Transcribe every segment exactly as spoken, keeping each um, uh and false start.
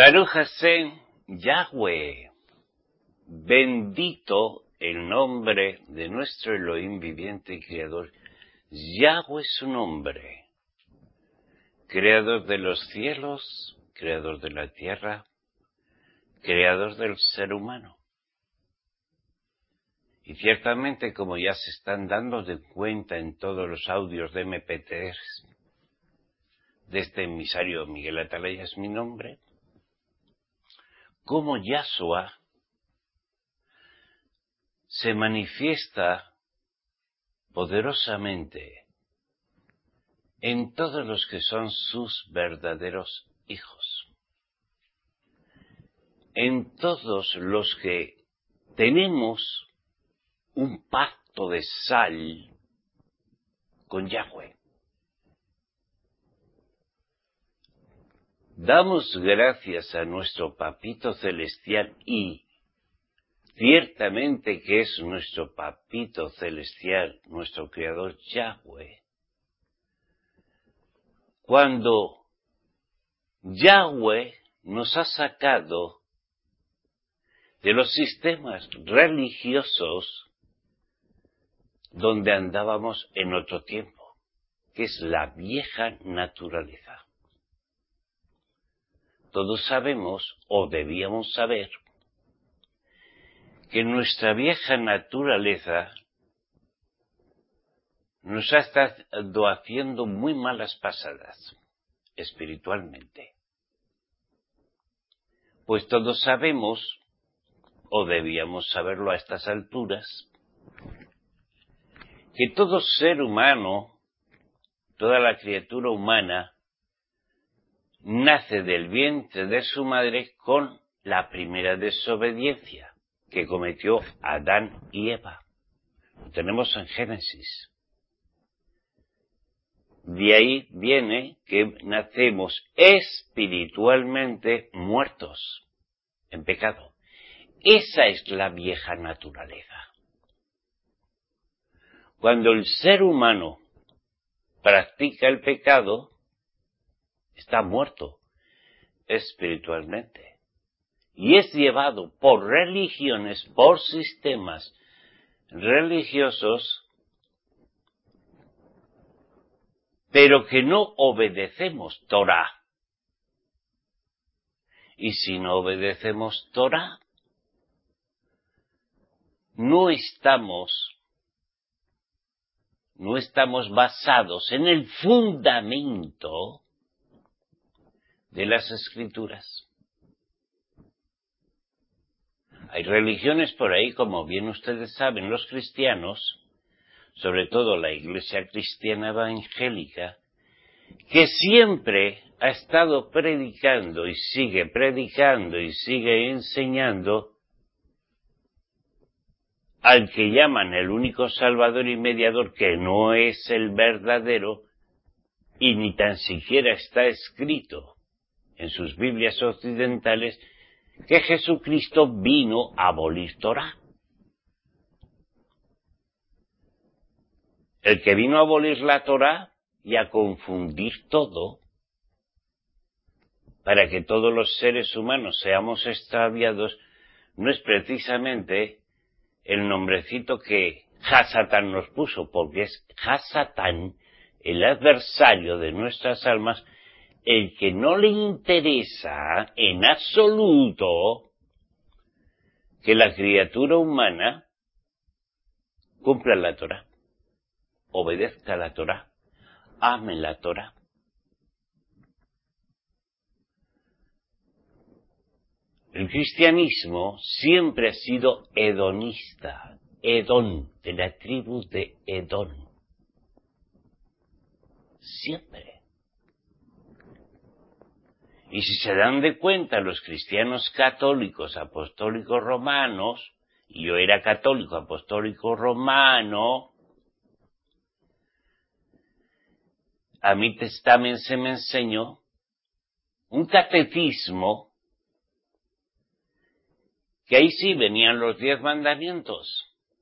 Baruch Hashem, Yahweh, bendito el nombre de nuestro Elohim viviente y creador. Yahweh es su nombre, creador de los cielos, creador de la tierra, creador del ser humano. Y ciertamente, como ya se están dando de cuenta en todos los audios de eme pe tres, de este emisario Miguel Atalaya es mi nombre, como Yahshua se manifiesta poderosamente en todos los que son sus verdaderos hijos, en todos los que tenemos un pacto de sal con Yahweh. Damos gracias a nuestro Papito Celestial y ciertamente que es nuestro Papito Celestial, nuestro Creador Yahweh. Cuando Yahweh nos ha sacado de los sistemas religiosos donde andábamos en otro tiempo, que es la vieja naturaleza. Todos sabemos, o debíamos saber, que nuestra vieja naturaleza nos ha estado haciendo muy malas pasadas, espiritualmente. Pues todos sabemos, o debíamos saberlo a estas alturas, que todo ser humano, toda la criatura humana, nace del vientre de su madre con la primera desobediencia que cometió Adán y Eva. Lo tenemos en Génesis. De ahí viene que nacemos espiritualmente muertos en pecado. Esa es la vieja naturaleza. Cuando el ser humano practica el pecado, está muerto espiritualmente y es llevado por religiones, por sistemas religiosos, pero que no obedecemos Torah. Y si no obedecemos Torah, no estamos no estamos basados en el fundamento de las Escrituras. Hay religiones por ahí, como bien ustedes saben, los cristianos, sobre todo la Iglesia Cristiana Evangélica, que siempre ha estado predicando y sigue predicando y sigue enseñando al que llaman el único Salvador y Mediador, que no es el verdadero y ni tan siquiera está escrito en sus Biblias occidentales, que Jesucristo vino a abolir Torah. El que vino a abolir la Torah y a confundir todo, para que todos los seres humanos seamos extraviados, no es precisamente el nombrecito que Hasatán nos puso, porque es Hasatán, el adversario de nuestras almas, el que no le interesa en absoluto que la criatura humana cumpla la Torah, obedezca la Torah, ame la Torah. El cristianismo siempre ha sido hedonista, Edón, de la tribu de Edón. Siempre. Y si se dan de cuenta los cristianos católicos, apostólicos romanos, y yo era católico, apostólico romano, a mí también se me enseñó un catecismo que ahí sí venían los diez mandamientos,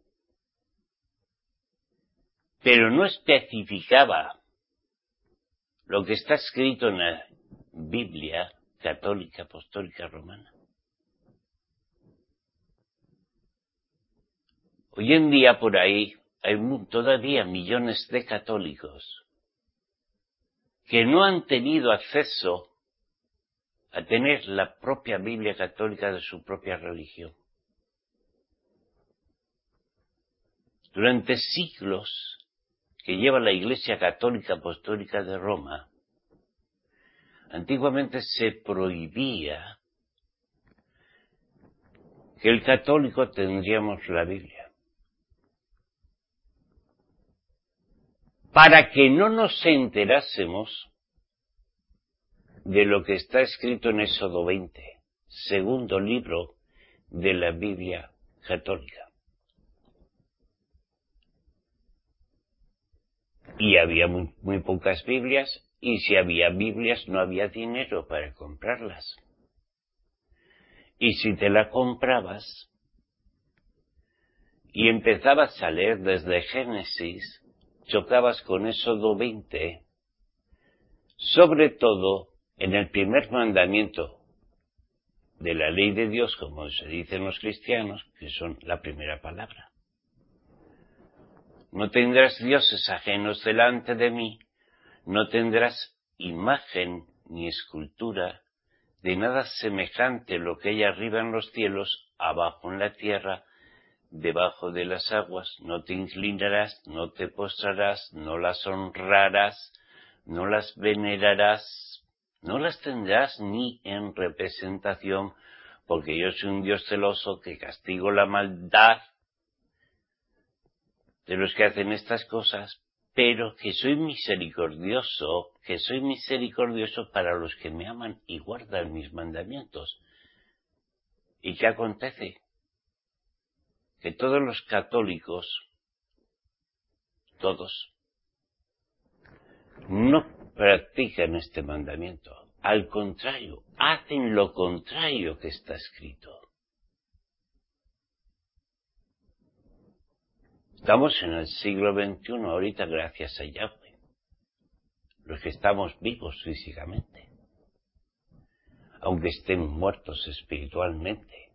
pero no especificaba lo que está escrito en la Biblia Católica Apostólica Romana. Hoy en día por ahí hay todavía millones de católicos que no han tenido acceso a tener la propia Biblia católica de su propia religión. Durante siglos que lleva la Iglesia Católica Apostólica de Roma, antiguamente se prohibía que el católico tendríamos la Biblia. Para que no nos enterásemos de lo que está escrito en Éxodo veinte, segundo libro de la Biblia católica. Y había muy, muy pocas Biblias, y si había Biblias no había dinero para comprarlas. Y si te la comprabas y empezabas a leer desde Génesis, chocabas con Éxodo veinte, sobre todo en el primer mandamiento de la ley de Dios, como se dicen los cristianos, que son la primera palabra. No tendrás dioses ajenos delante de mí, no tendrás imagen ni escultura de nada semejante lo que hay arriba en los cielos, abajo en la tierra, debajo de las aguas. No te inclinarás, no te postrarás, no las honrarás, no las venerarás, no las tendrás ni en representación, porque yo soy un Dios celoso que castigo la maldad de los que hacen estas cosas, pero que soy misericordioso, que soy misericordioso para los que me aman y guardan mis mandamientos. ¿Y qué acontece? Que todos los católicos, todos, no practican este mandamiento. Al contrario, hacen lo contrario que está escrito. Estamos en el siglo veintiuno ahorita gracias a Yahweh, los que estamos vivos físicamente, aunque estén muertos espiritualmente.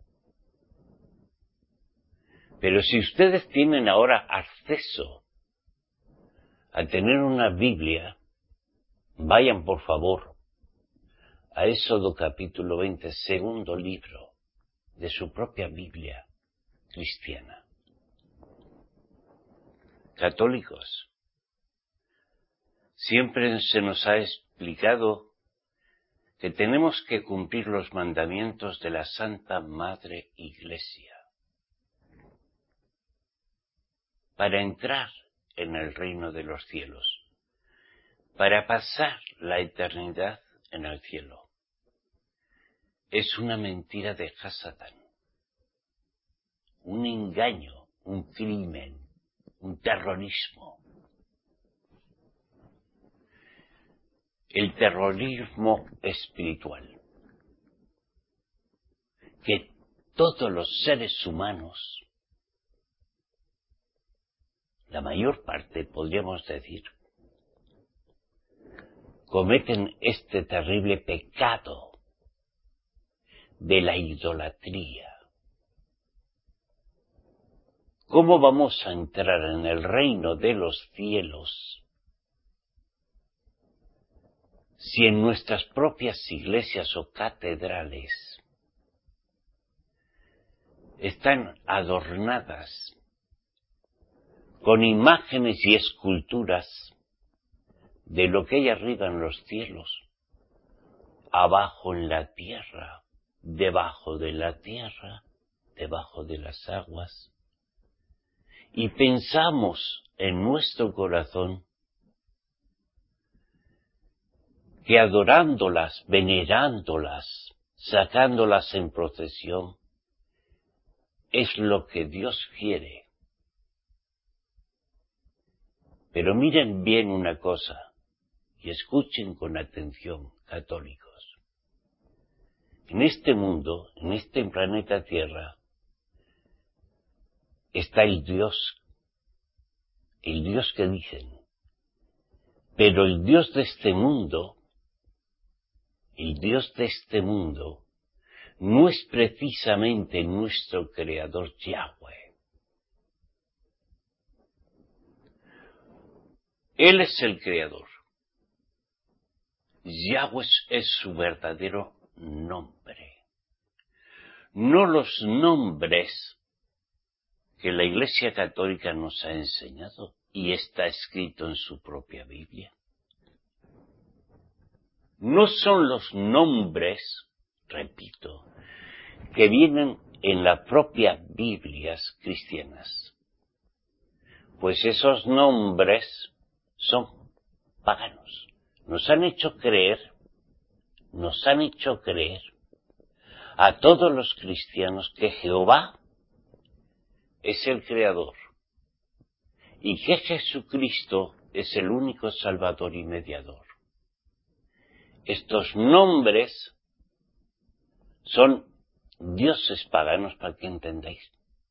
Pero si ustedes tienen ahora acceso a tener una Biblia, vayan por favor a Éxodo capítulo veinte, segundo libro de su propia Biblia cristiana. Católicos, siempre se nos ha explicado que tenemos que cumplir los mandamientos de la Santa Madre Iglesia para entrar en el reino de los cielos, para pasar la eternidad en el cielo. Es una mentira de Hasatán, un engaño, un crimen, un terrorismo. El terrorismo espiritual, que todos los seres humanos, la mayor parte podríamos decir, cometen este terrible pecado de la idolatría. ¿Cómo vamos a entrar en el reino de los cielos si en nuestras propias iglesias o catedrales están adornadas con imágenes y esculturas de lo que hay arriba en los cielos, abajo en la tierra, debajo de la tierra, debajo de las aguas? Y pensamos en nuestro corazón que adorándolas, venerándolas, sacándolas en procesión, es lo que Dios quiere. Pero miren bien una cosa, y escuchen con atención, católicos. En este mundo, en este planeta Tierra, está el Dios, el Dios que dicen, pero el Dios de este mundo el Dios de este mundo, no es precisamente nuestro Creador Yahweh. Él es el Creador. Yahweh es su verdadero nombre. No los nombres que la Iglesia Católica nos ha enseñado y está escrito en su propia Biblia. No son los nombres, repito, que vienen en las propias Biblias cristianas, pues esos nombres son paganos. Nos han hecho creer, nos han hecho creer a todos los cristianos que Jehová es el Creador y que Jesucristo es el único Salvador y Mediador. Estos nombres son dioses paganos, para que entendáis.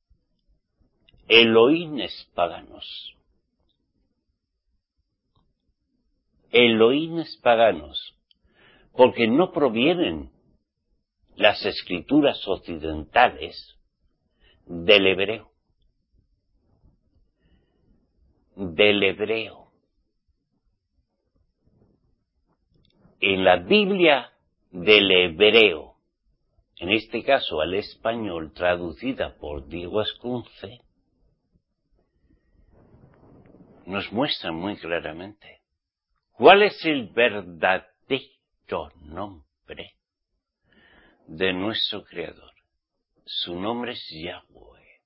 Elohines paganos. Elohines paganos, porque no provienen las escrituras occidentales del hebreo. Del hebreo. En la Biblia del hebreo, en este caso al español, traducida por Diego Ascunce, nos muestra muy claramente cuál es el verdadero nombre de nuestro Creador. Su nombre es Yahweh.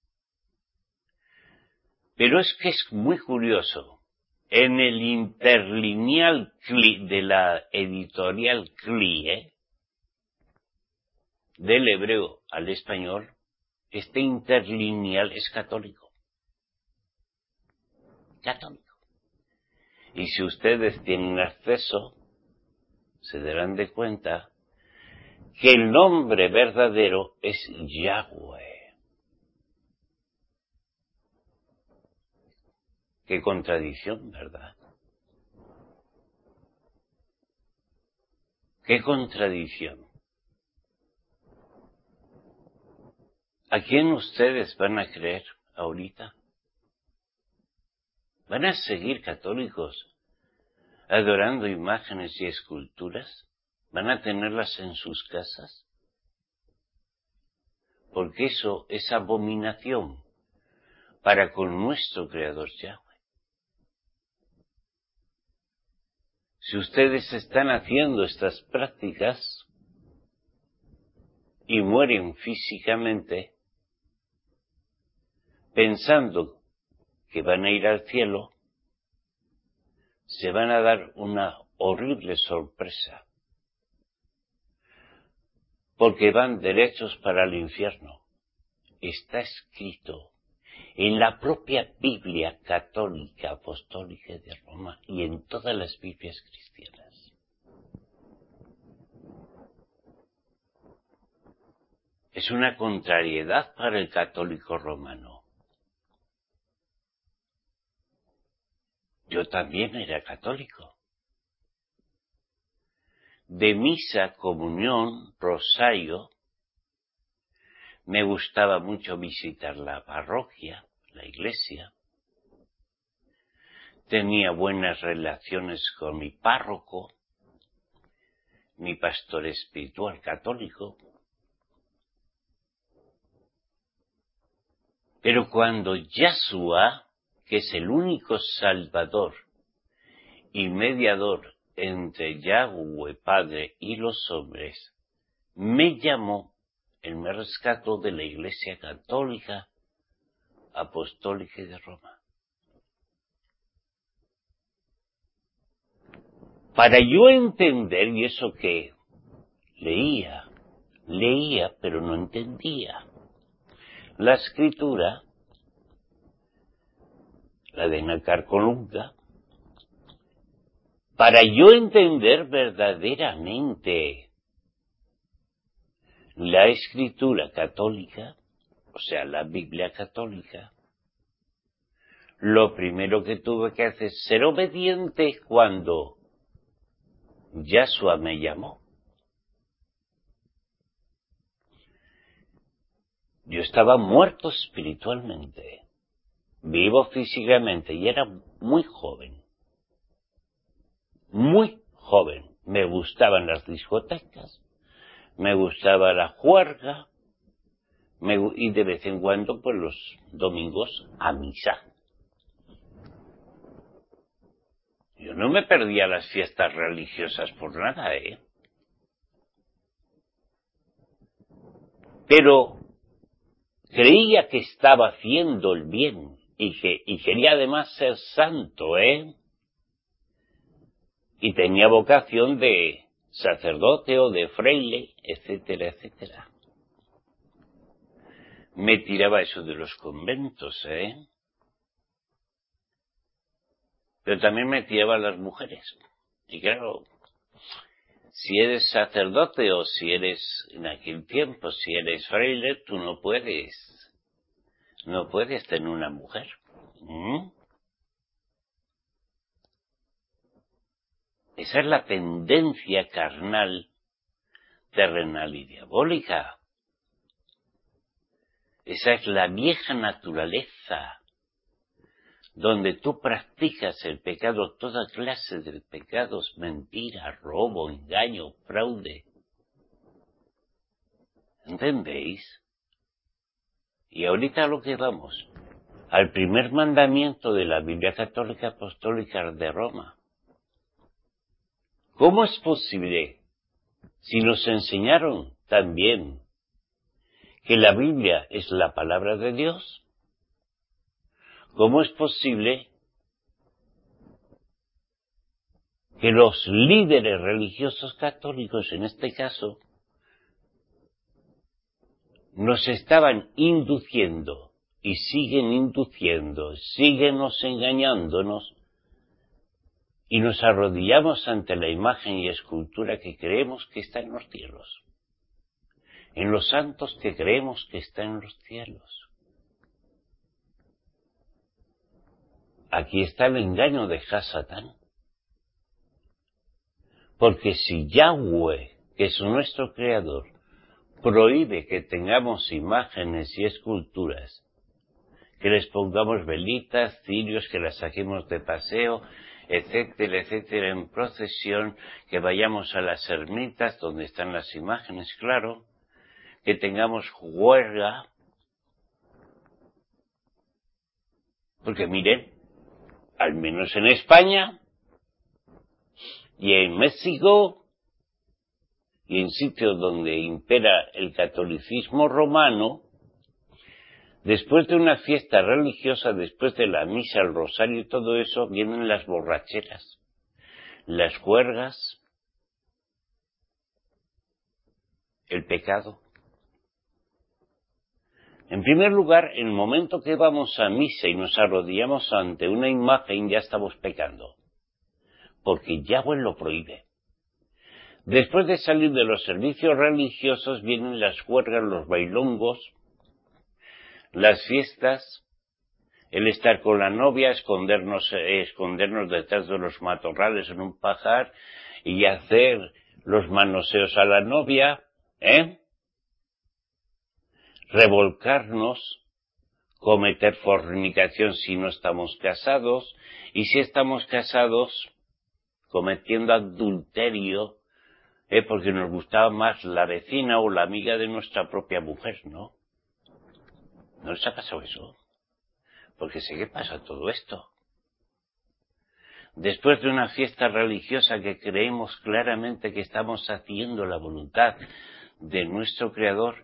Pero es que es muy curioso. En el interlineal de la editorial C L I E, del hebreo al español, este interlineal es católico. Católico. Y si ustedes tienen acceso, se darán de cuenta que el nombre verdadero es Yahweh. Qué contradicción, ¿verdad? Qué contradicción. ¿A quién ustedes van a creer ahorita? ¿Van a seguir católicos adorando imágenes y esculturas? ¿Van a tenerlas en sus casas? Porque eso es abominación para con nuestro Creador Yahweh. Si ustedes están haciendo estas prácticas y mueren físicamente pensando que van a ir al cielo, se van a dar una horrible sorpresa, porque van derechos para el infierno. Está escrito en la propia Biblia católica apostólica de Roma y en todas las Biblias cristianas. Es una contrariedad para el católico romano. Yo también era católico. De misa, comunión, rosario, me gustaba mucho visitar la parroquia, la iglesia. Tenía buenas relaciones con mi párroco, mi pastor espiritual católico. Pero cuando Yahshua, que es el único salvador y mediador entre Yahweh Padre y los hombres, me llamó, él me rescató de la Iglesia Católica Apostólica de Roma. Para yo entender, y eso que leía, leía, pero no entendía, la escritura, la de Nácar Colunga, para yo entender verdaderamente la escritura católica, o sea, la Biblia católica, lo primero que tuve que hacer es ser obediente cuando Yahshua me llamó. Yo estaba muerto espiritualmente, vivo físicamente y era muy joven, muy joven. Me gustaban las discotecas, me gustaba la juerga, me, y de vez en cuando, pues los domingos, a misa. Yo no me perdía las fiestas religiosas por nada, ¿eh? Pero creía que estaba haciendo el bien y que y quería además ser santo, ¿eh? Y tenía vocación de sacerdote o de fraile, etcétera, etcétera. Me tiraba eso de los conventos, ¿eh? Pero también me tiraba a las mujeres. Y claro, si eres sacerdote o si eres, en aquel tiempo, si eres fraile, tú no puedes, no puedes tener una mujer. ¿Mm? Esa es la tendencia carnal, terrenal y diabólica. Esa es la vieja naturaleza, donde tú practicas el pecado, toda clase de pecados, mentira, robo, engaño, fraude. ¿Entendéis? Y ahorita lo que vamos, al primer mandamiento de la Biblia Católica Apostólica de Roma. ¿Cómo es posible, si nos enseñaron también que la Biblia es la palabra de Dios? ¿Cómo es posible que los líderes religiosos católicos, en este caso, nos estaban induciendo y siguen induciendo, siguen nos engañándonos y nos arrodillamos ante la imagen y escultura que creemos que está en los cielos, en los santos que creemos que está en los cielos? Aquí está el engaño de Hasatán. Porque si Yahweh, que es nuestro creador, prohíbe que tengamos imágenes y esculturas, que les pongamos velitas, cirios, que las saquemos de paseo, etcétera, etcétera, en procesión, que vayamos a las ermitas donde están las imágenes, claro, que tengamos juerga. Porque miren, al menos en España y en México y en sitios donde impera el catolicismo romano, después de una fiesta religiosa, después de la misa, el rosario y todo eso, vienen las borracheras, las juergas, el pecado. En primer lugar, en el momento que vamos a misa y nos arrodillamos ante una imagen, ya estamos pecando, porque Yahweh lo prohíbe. Después de salir de los servicios religiosos, vienen las juergas, los bailongos, las fiestas, el estar con la novia, escondernos, eh, escondernos detrás de los matorrales en un pajar y hacer los manoseos a la novia, ¿eh? Revolcarnos, cometer fornicación si no estamos casados, y si estamos casados, cometiendo adulterio, ¿eh? Porque nos gustaba más la vecina o la amiga de nuestra propia mujer, ¿no? ¿No les ha pasado eso? Porque sé que pasa todo esto. Después de una fiesta religiosa que creemos claramente que estamos haciendo la voluntad de nuestro Creador,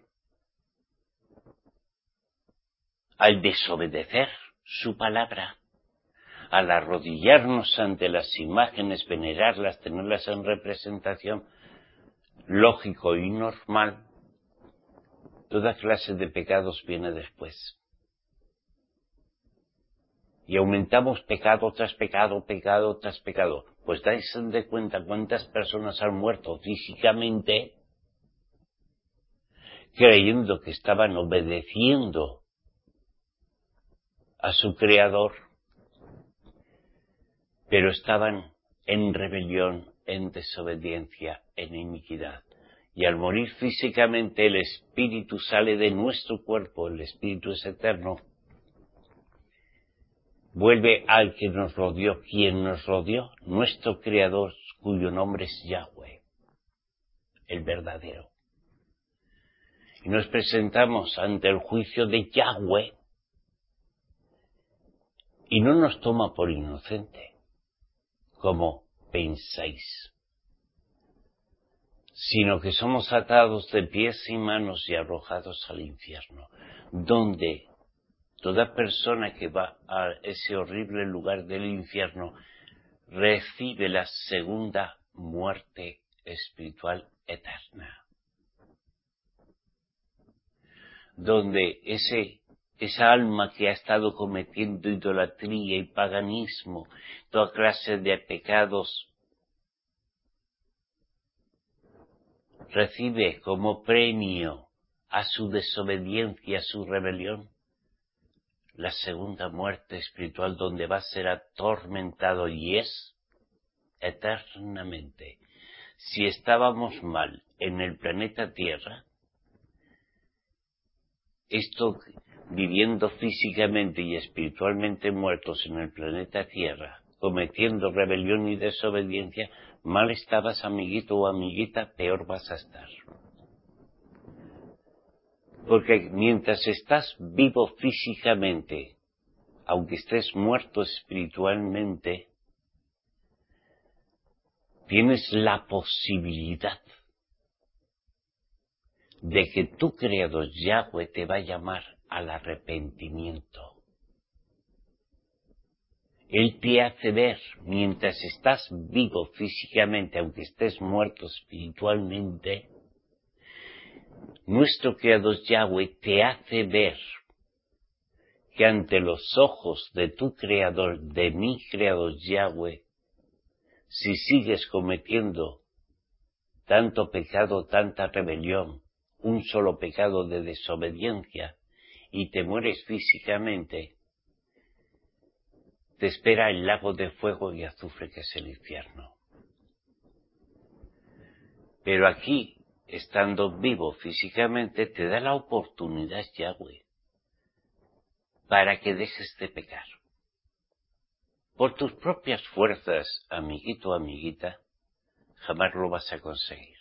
al desobedecer su palabra, al arrodillarnos ante las imágenes, venerarlas, tenerlas en representación, lógico y normal, toda clase de pecados viene después. Y aumentamos pecado tras pecado, pecado tras pecado. Pues dais de cuenta cuántas personas han muerto físicamente creyendo que estaban obedeciendo a su Creador, pero estaban en rebelión, en desobediencia, en iniquidad. Y al morir físicamente el espíritu sale de nuestro cuerpo, el espíritu es eterno, vuelve al que nos rodeó, quien nos rodeó, nuestro Creador, cuyo nombre es Yahweh, el verdadero. Y nos presentamos ante el juicio de Yahweh y no nos toma por inocente, como pensáis, sino que somos atados de pies y manos y arrojados al infierno, donde toda persona que va a ese horrible lugar del infierno recibe la segunda muerte espiritual eterna, donde ese, esa alma que ha estado cometiendo idolatría y paganismo, toda clase de pecados, recibe como premio a su desobediencia, a su rebelión, la segunda muerte espiritual, donde va a ser atormentado y es eternamente. Si estábamos mal en el planeta Tierra, esto viviendo físicamente y espiritualmente muertos en el planeta Tierra, cometiendo rebelión y desobediencia, mal estabas, amiguito o amiguita, peor vas a estar. Porque mientras estás vivo físicamente, aunque estés muerto espiritualmente, tienes la posibilidad de que tu Creador Yahweh te va a llamar al arrepentimiento. Él te hace ver, mientras estás vivo físicamente, aunque estés muerto espiritualmente, nuestro Creador Yahweh te hace ver que ante los ojos de tu Creador, de mi Creador Yahweh, si sigues cometiendo tanto pecado, tanta rebelión, un solo pecado de desobediencia, y te mueres físicamente, te espera el lago de fuego y azufre que es el infierno. Pero aquí, estando vivo físicamente, te da la oportunidad Yahweh para que dejes de pecar. Por tus propias fuerzas, amiguito o amiguita, jamás lo vas a conseguir.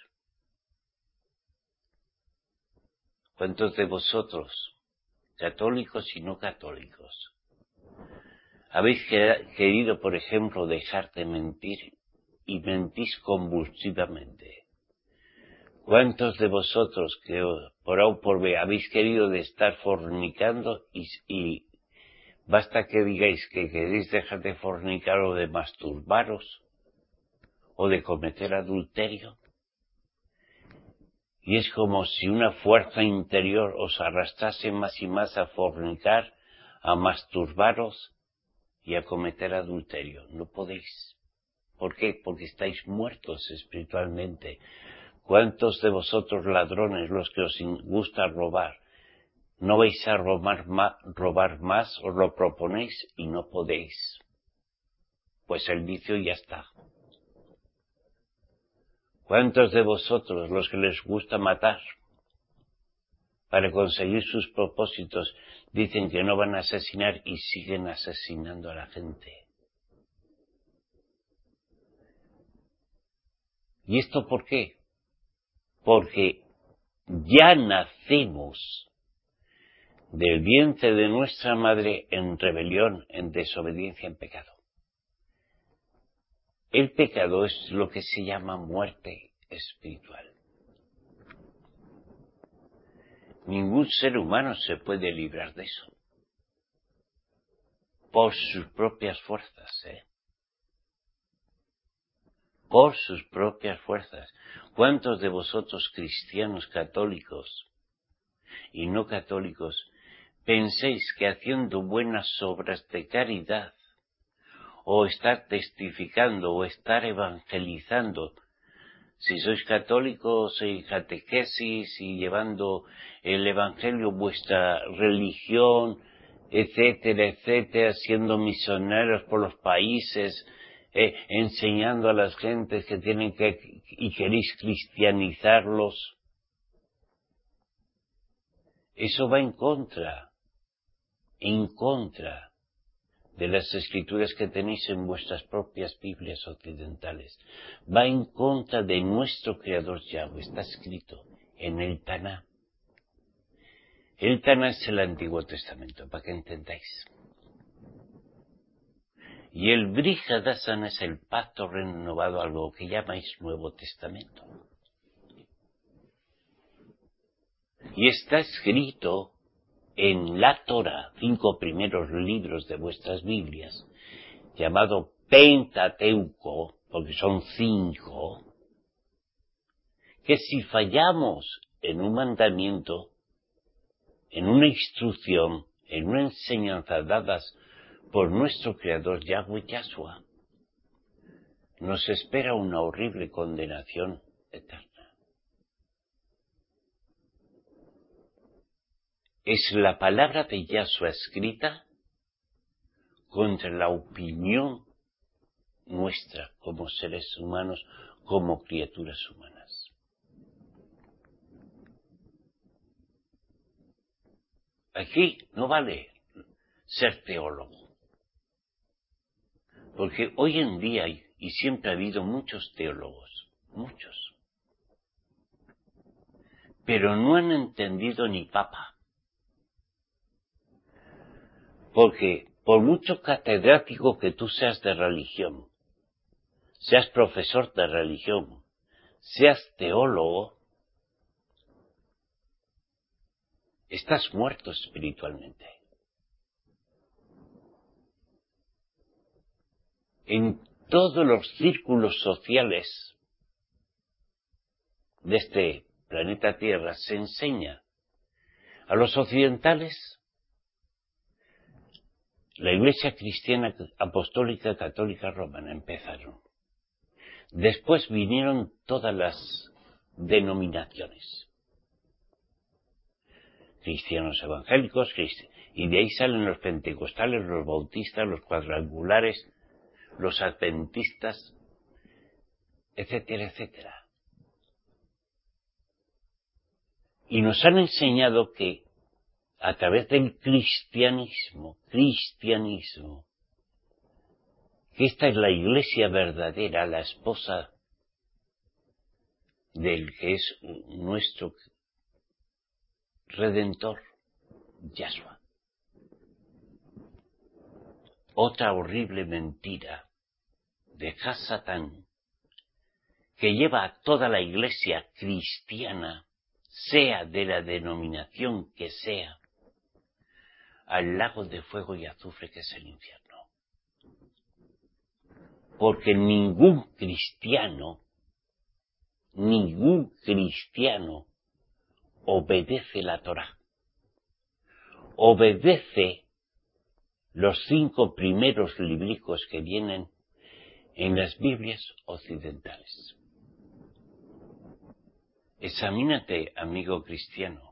¿Cuántos de vosotros, católicos y no católicos, habéis querido, por ejemplo, dejar de mentir y mentís convulsivamente? ¿Cuántos de vosotros que por A o por B habéis querido de estar fornicando y, y basta que digáis que queréis dejar de fornicar o de masturbaros o de cometer adulterio? Y es como si una fuerza interior os arrastrase más y más a fornicar, a masturbaros y a cometer adulterio. No podéis. ¿Por qué? Porque estáis muertos espiritualmente. ¿Cuántos de vosotros ladrones, los que os gusta robar, no vais a robar más, robar más, os lo proponéis y no podéis? Pues el vicio ya está. ¿Cuántos de vosotros, los que les gusta matar, para conseguir sus propósitos, dicen que no van a asesinar y siguen asesinando a la gente? ¿Y esto por qué? Porque ya nacemos del vientre de nuestra madre en rebelión, en desobediencia, en pecado. El pecado es lo que se llama muerte espiritual. Ningún ser humano se puede librar de eso. Por sus propias fuerzas, ¿eh? Por sus propias fuerzas. ¿Cuántos de vosotros, cristianos católicos y no católicos, penséis que haciendo buenas obras de caridad, o estar testificando, o estar evangelizando, si sois católicos y catequesis y llevando el evangelio, vuestra religión, etcétera, etcétera, siendo misioneros por los países, eh, enseñando a las gentes que tienen que, y queréis cristianizarlos. Eso va en contra, en contra de las escrituras que tenéis en vuestras propias Biblias occidentales. Va en contra de nuestro Creador Yahweh. Está escrito en el Taná. El Taná es el Antiguo Testamento, para que entendáis. Y el Brit Hadashah es el pacto renovado, algo que llamáis Nuevo Testamento. Y está escrito en la Torah, cinco primeros libros de vuestras Biblias, llamado Pentateuco, porque son cinco, que si fallamos en un mandamiento, en una instrucción, en una enseñanza dadas por nuestro Creador Yahweh Yahshua, nos espera una horrible condenación eterna. Es la palabra de Yahshua escrita contra la opinión nuestra como seres humanos, como criaturas humanas. Aquí no vale ser teólogo, porque hoy en día hay, y siempre ha habido muchos teólogos, muchos, pero no han entendido ni papa. Porque por mucho catedrático que tú seas de religión, seas profesor de religión, seas teólogo, estás muerto espiritualmente. En todos los círculos sociales de este planeta Tierra se enseña a los occidentales. La Iglesia Cristiana Apostólica Católica Romana empezaron. Después vinieron todas las denominaciones. Cristianos evangélicos, cristi- y de ahí salen los pentecostales, los bautistas, los cuadrangulares, los adventistas, etcétera, etcétera. Y nos han enseñado que a través del cristianismo, cristianismo, que esta es la iglesia verdadera, la esposa del que es nuestro Redentor, Yahshua. Otra horrible mentira de Hasatán que lleva a toda la iglesia cristiana, sea de la denominación que sea, al lago de fuego y azufre que es el infierno. Porque ningún cristiano, ningún cristiano obedece la Torá. Obedece los cinco primeros libros que vienen en las Biblias occidentales. Examínate, amigo cristiano.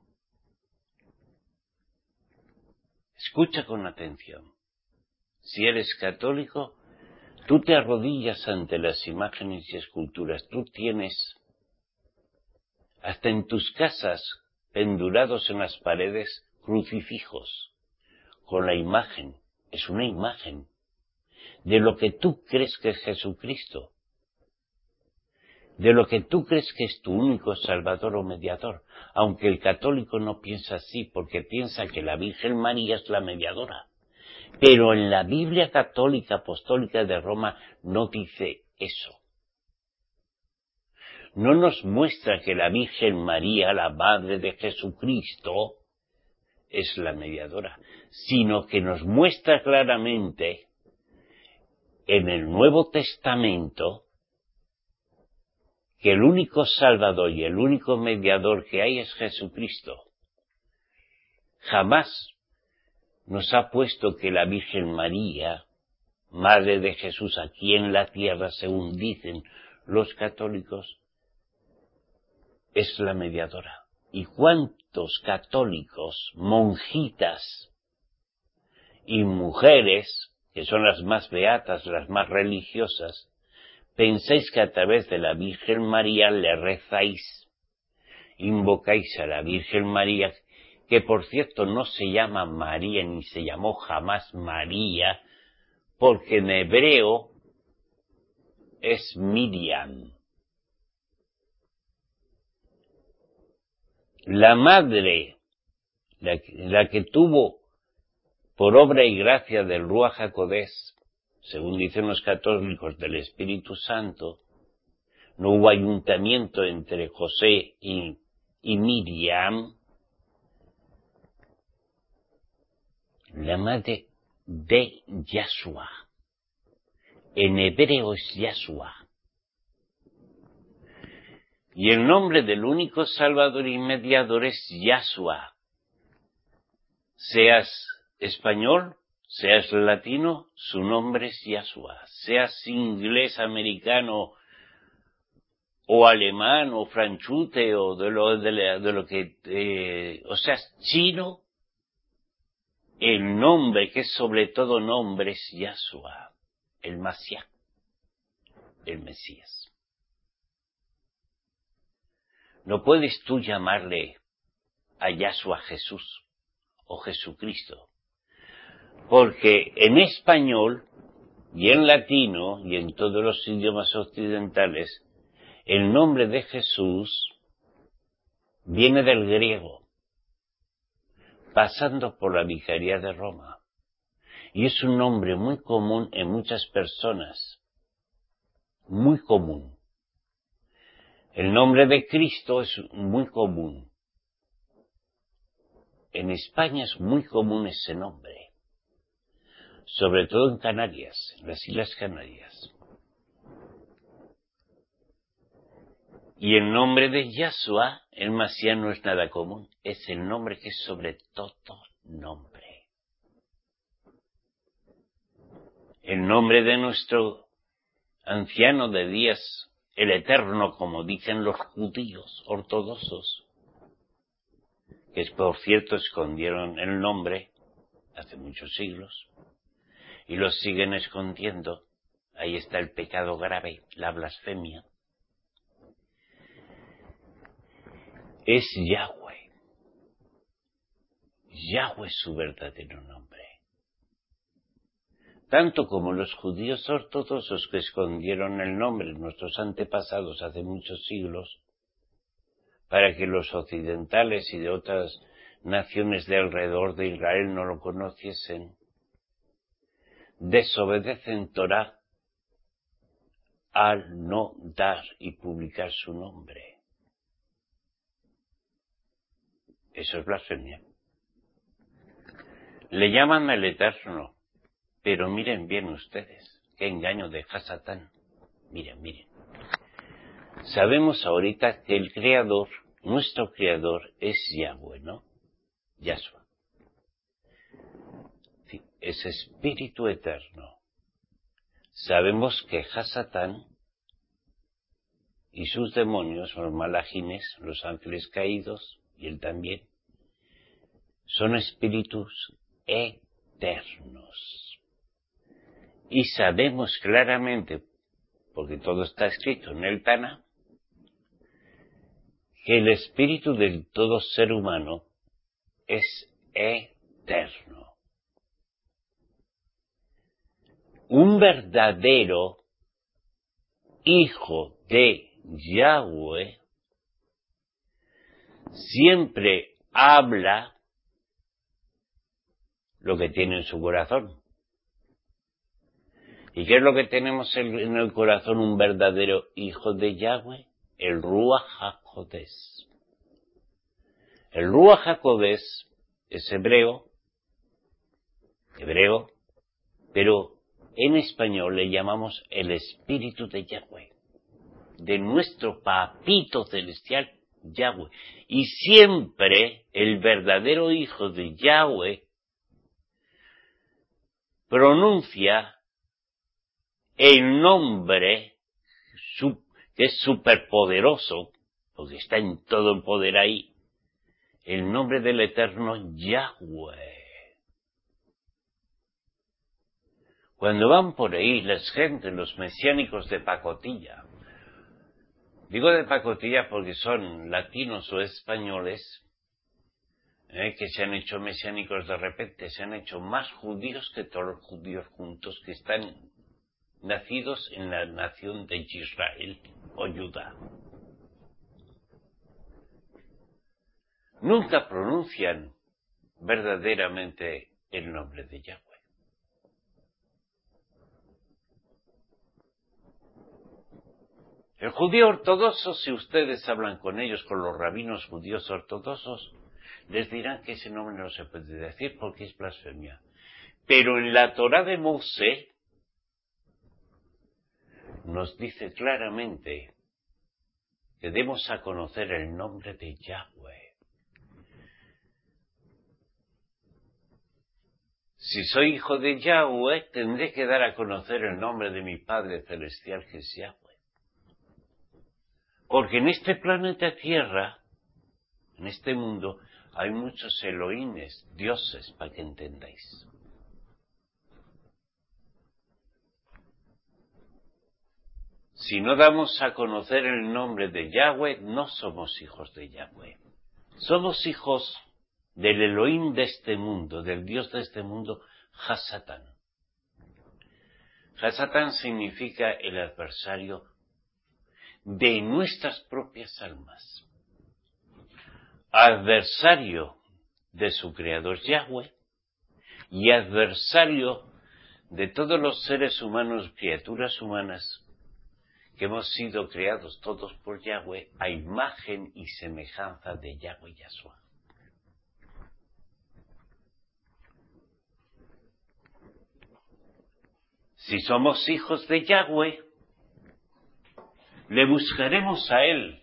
Escucha con atención. Si eres católico, tú te arrodillas ante las imágenes y esculturas. Tú tienes, hasta en tus casas, pendurados en las paredes, crucifijos, con la imagen. Es una imagen de lo que tú crees que es Jesucristo, de lo que tú crees que es tu único Salvador o mediador, aunque el católico no piensa así, porque piensa que la Virgen María es la mediadora. Pero en la Biblia Católica Apostólica de Roma no dice eso. No nos muestra que la Virgen María, la Madre de Jesucristo, es la mediadora, sino que nos muestra claramente en el Nuevo Testamento que el único Salvador y el único mediador que hay es Jesucristo. Jamás nos ha puesto que la Virgen María, Madre de Jesús aquí en la tierra, según dicen los católicos, es la mediadora. ¿Y cuántos católicos, monjitas y mujeres que son las más beatas, las más religiosas, pensáis que a través de la Virgen María le rezáis, invocáis a la Virgen María, que por cierto no se llama María ni se llamó jamás María, porque en hebreo es Miriam. La madre, la, la que tuvo por obra y gracia del Ruach HaKodesh, según dicen los católicos, del Espíritu Santo, no hubo ayuntamiento entre José y, y Miriam, la madre de Yahshua. En hebreo es Yahshua. Y el nombre del único Salvador y mediador es Yahshua. Seas español, seas latino, su nombre es Yahshua. Seas inglés, americano, o alemán, o franchute, o de lo, de, la, de lo que... Eh, o seas chino, el nombre que es sobre todo nombre es Yahshua, el Mashiach, el Mesías. No puedes tú llamarle a Yahshua Jesús o Jesucristo, porque en español y en latino y en todos los idiomas occidentales el nombre de Jesús viene del griego, pasando por la Vicaría de Roma, y es un nombre muy común en muchas personas, muy común. El nombre de Cristo es muy común. En España es muy común ese nombre, sobre todo en Canarias, en las Islas Canarias. Y el nombre de Yahshua, el Mashiach, no es nada común, es el nombre que es sobre todo nombre. El nombre de nuestro anciano de días, el Eterno, como dicen los judíos ortodoxos, que por cierto escondieron el nombre hace muchos siglos, y lo siguen escondiendo. Ahí está el pecado grave, la blasfemia. Es Yahweh. Yahweh es su verdadero nombre. Tanto como los judíos ortodoxos que escondieron el nombre de nuestros antepasados hace muchos siglos, para que los occidentales y de otras naciones de alrededor de Israel no lo conociesen, desobedecen Torá al no dar y publicar su nombre. Eso es blasfemia. Le llaman al Eterno, pero miren bien ustedes, qué engaño de Hasatán. Miren, miren. Sabemos ahorita que el Creador, nuestro Creador, es Yahweh, ¿no? Yahshua. Sí, es Espíritu Eterno. Sabemos que Hasatán y sus demonios, los malajines, los ángeles caídos, y él también, son espíritus eternos. Y sabemos claramente, porque todo está escrito en el Tana, que el espíritu de todo ser humano es eterno. Un verdadero hijo de Yahweh siempre habla lo que tiene en su corazón. ¿Y qué es lo que tenemos en el corazón un verdadero hijo de Yahweh? El Ruach HaKodesh. El Ruach HaKodesh es hebreo, hebreo, pero en español le llamamos el Espíritu de Yahweh, de nuestro Papito Celestial Yahweh. Y siempre el verdadero hijo de Yahweh pronuncia el nombre que es superpoderoso, porque está en todo el poder ahí, el nombre del Eterno Yahweh. Cuando van por ahí las gentes, los mesiánicos de pacotilla, digo de pacotilla porque son latinos o españoles, eh, que se han hecho mesiánicos de repente, se han hecho más judíos que todos los judíos juntos que están nacidos en la nación de Israel o Judá. Nunca pronuncian verdaderamente el nombre de Yahweh. El judío ortodoxo, si ustedes hablan con ellos, con los rabinos judíos ortodoxos, les dirán que ese nombre no se puede decir porque es blasfemia. Pero en la Torá de Moshe nos dice claramente que debemos a conocer el nombre de Yahweh. Si soy hijo de Yahweh, tendré que dar a conocer el nombre de mi Padre Celestial, que es Yahweh. Porque en este planeta Tierra, en este mundo, hay muchos Elohines, dioses, para que entendáis. Si no damos a conocer el nombre de Yahweh, no somos hijos de Yahweh. Somos hijos del Elohim de este mundo, del Dios de este mundo, Hasatán. Hasatán significa el adversario de nuestras propias almas. Adversario de su creador Yahweh y adversario de todos los seres humanos, criaturas humanas, que hemos sido creados todos por Yahweh a imagen y semejanza de Yahweh Yahshua. Si somos hijos de Yahweh, le buscaremos a Él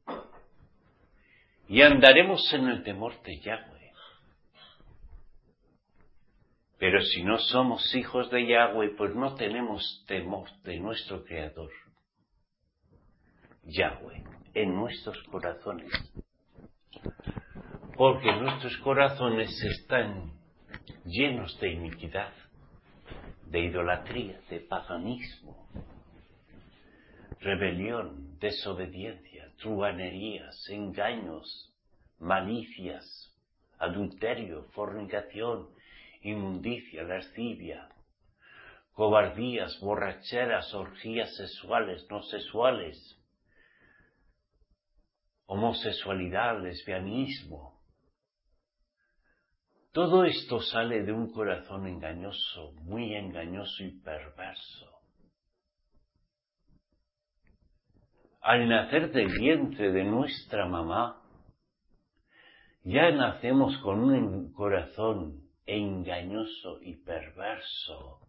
y andaremos en el temor de Yahweh. Pero si no somos hijos de Yahweh, pues no tenemos temor de nuestro Creador, Yahweh, en nuestros corazones. Porque nuestros corazones están llenos de iniquidad, de idolatría, de paganismo, rebelión, desobediencia, truhanerías, engaños, malicias, adulterio, fornicación, inmundicia, lascivia, cobardías, borracheras, orgías sexuales, no sexuales, homosexualidad, lesbianismo. Todo esto sale de un corazón engañoso, muy engañoso y perverso. Al nacer del vientre de nuestra mamá, ya nacemos con un corazón engañoso y perverso.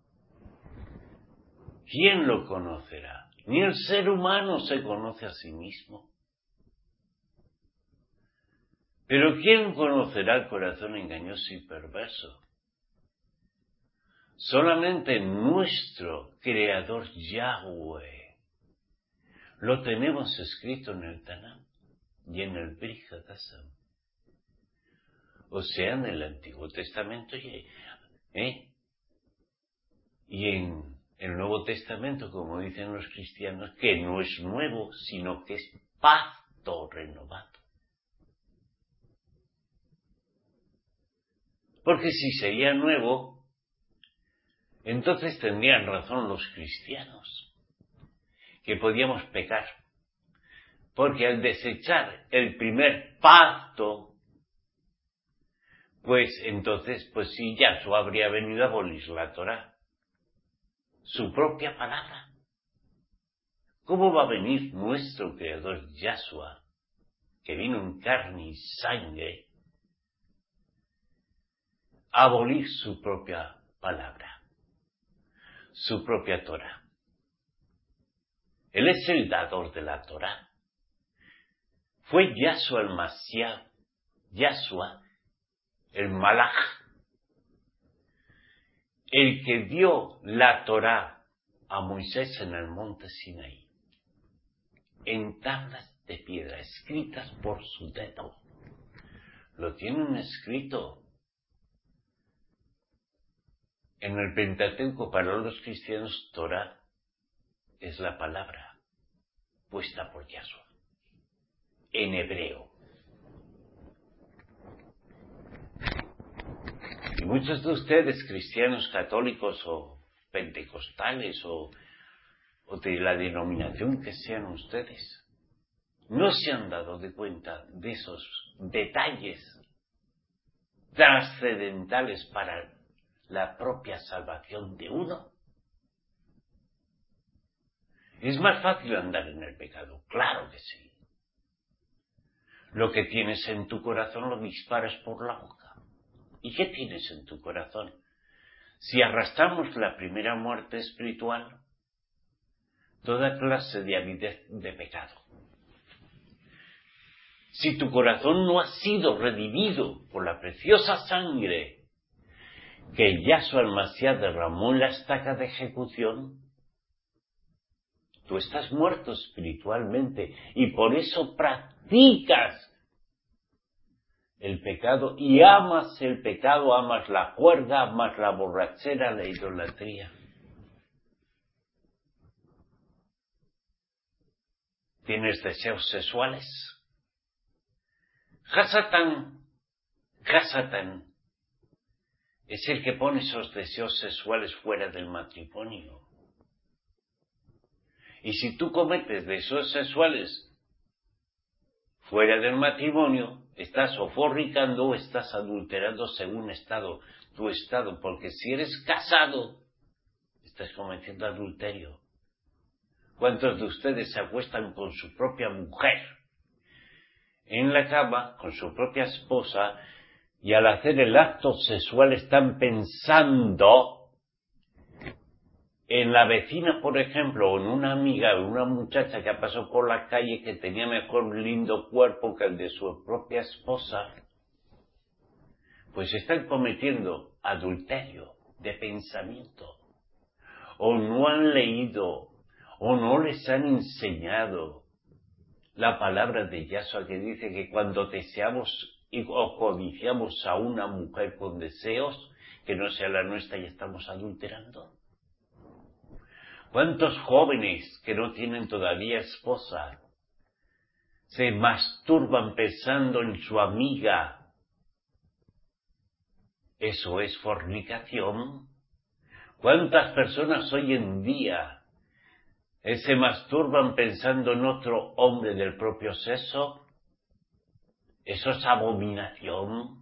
¿Quién lo conocerá? Ni el ser humano se conoce a sí mismo. Pero ¿quién conocerá el corazón engañoso y perverso? Solamente nuestro Creador Yahweh. Lo tenemos escrito en el Tanán y en el Brit Hadashah. O sea, en el Antiguo Testamento y, ¿eh? y en el Nuevo Testamento, como dicen los cristianos, que no es nuevo, sino que es pacto renovado. Porque si sería nuevo, entonces tendrían razón los cristianos, que podíamos pecar. Porque al desechar el primer pacto, pues entonces, pues sí, Yahshua habría venido a abolir la Torá, su propia palabra. ¿Cómo va a venir nuestro Creador Yahshua, que vino en carne y sangre, a abolir su propia palabra, su propia Torá? Él es el dador de la Torá. Fue Yahshua el Mashiach, Yahshua el Malach, el que dio la Torá a Moisés en el monte Sinaí, en tablas de piedra, escritas por su dedo. Lo tienen escrito En el Pentateuco para los cristianos, Torah es la palabra puesta por Yahshua, en hebreo. Y muchos de ustedes, cristianos católicos o pentecostales o, o de la denominación que sean ustedes, no se han dado de cuenta de esos detalles trascendentales para la propia salvación de uno. Es más fácil andar en el pecado, claro que sí. Lo que tienes en tu corazón lo disparas por la boca. ¿Y qué tienes en tu corazón? Si arrastramos la primera muerte espiritual, toda clase de avidez de pecado. Si tu corazón no ha sido redimido por la preciosa sangre que Yahshua el Mashiach derramó en la estaca de ejecución, tú estás muerto espiritualmente y por eso practicas el pecado y amas el pecado, amas la juerga, amas la borrachera, la idolatría. ¿Tienes deseos sexuales? Hasatán, Hasatán es el que pone esos deseos sexuales fuera del matrimonio. Y si tú cometes deseos sexuales fuera del matrimonio, estás o fornicando o estás adulterando según estado, tu estado, porque si eres casado, estás cometiendo adulterio. ¿Cuántos de ustedes se acuestan con su propia mujer en la cama, con su propia esposa, y al hacer el acto sexual están pensando en la vecina, por ejemplo, o en una amiga o una muchacha que ha pasado por la calle que tenía mejor lindo cuerpo que el de su propia esposa? Pues están cometiendo adulterio de pensamiento. O no han leído, o no les han enseñado la palabra de Yahshua que dice que cuando deseamos o codiciamos a una mujer con deseos que no sea la nuestra, ya estamos adulterando. ¿Cuántos jóvenes que no tienen todavía esposa se masturban pensando en su amiga? ¿Eso es fornicación? ¿Cuántas personas hoy en día se masturban pensando en otro hombre del propio sexo? ¿Eso es abominación?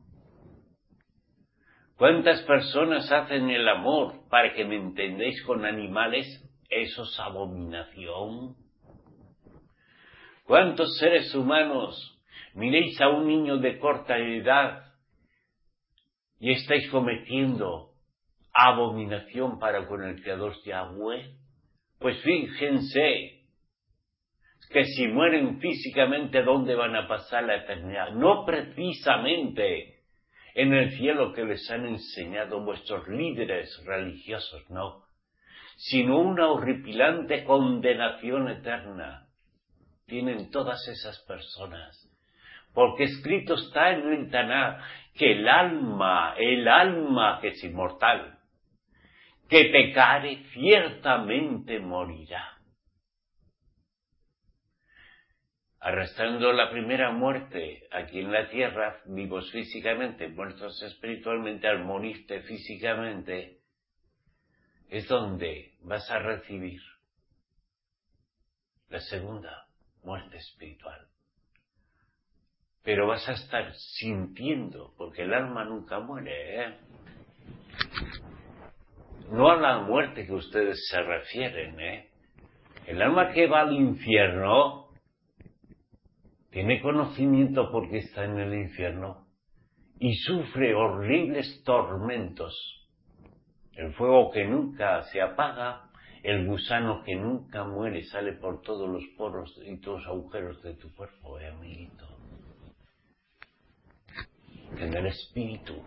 ¿Cuántas personas hacen el amor, para que me entendéis, con animales? ¿Eso es abominación? ¿Cuántos seres humanos miréis a un niño de corta edad y estáis cometiendo abominación para con el Creador Yahweh? Pues fíjense que si mueren físicamente, ¿dónde van a pasar la eternidad? No precisamente en el cielo que les han enseñado vuestros líderes religiosos, no, sino una horripilante condenación eterna tienen todas esas personas, porque escrito está en el Tanaj que el alma, el alma que es inmortal, que pecare ciertamente morirá. Arrastrando la primera muerte aquí en la tierra, vivos físicamente, muertos espiritualmente, al morirte físicamente, es donde vas a recibir la segunda muerte espiritual. Pero vas a estar sintiendo, porque el alma nunca muere, ¿eh? No a la muerte que ustedes se refieren, ¿eh? El alma que va al infierno tiene conocimiento porque está en el infierno y sufre horribles tormentos. El fuego que nunca se apaga, el gusano que nunca muere, sale por todos los poros y todos los agujeros de tu cuerpo, eh, amiguito. En el espíritu.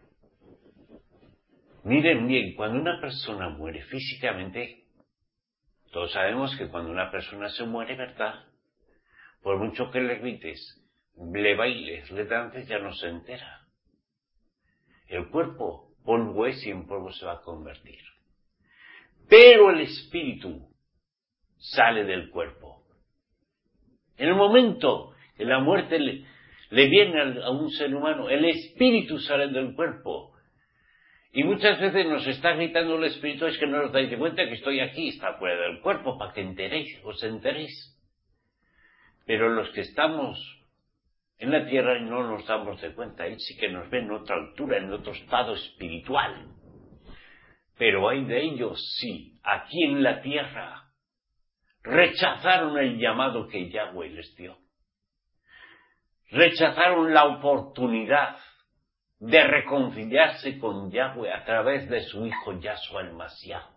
Miren bien, cuando una persona muere físicamente, todos sabemos que cuando una persona se muere, ¿verdad? Por mucho que le grites, le bailes, le dances, ya no se entera. El cuerpo polvo es y en polvo se va a convertir. Pero el espíritu sale del cuerpo. En el momento que la muerte le, le viene a un ser humano, el espíritu sale del cuerpo. Y muchas veces nos está gritando el espíritu, es que no os dais cuenta que estoy aquí, está fuera del cuerpo, para que enteréis, os enteréis. Pero los que estamos en la tierra no nos damos de cuenta, él sí que nos ve en otra altura, en otro estado espiritual. Pero hay de ellos, sí, aquí en la tierra, rechazaron el llamado que Yahweh les dio. Rechazaron la oportunidad de reconciliarse con Yahweh a través de su Hijo Yahshua el Mashiach.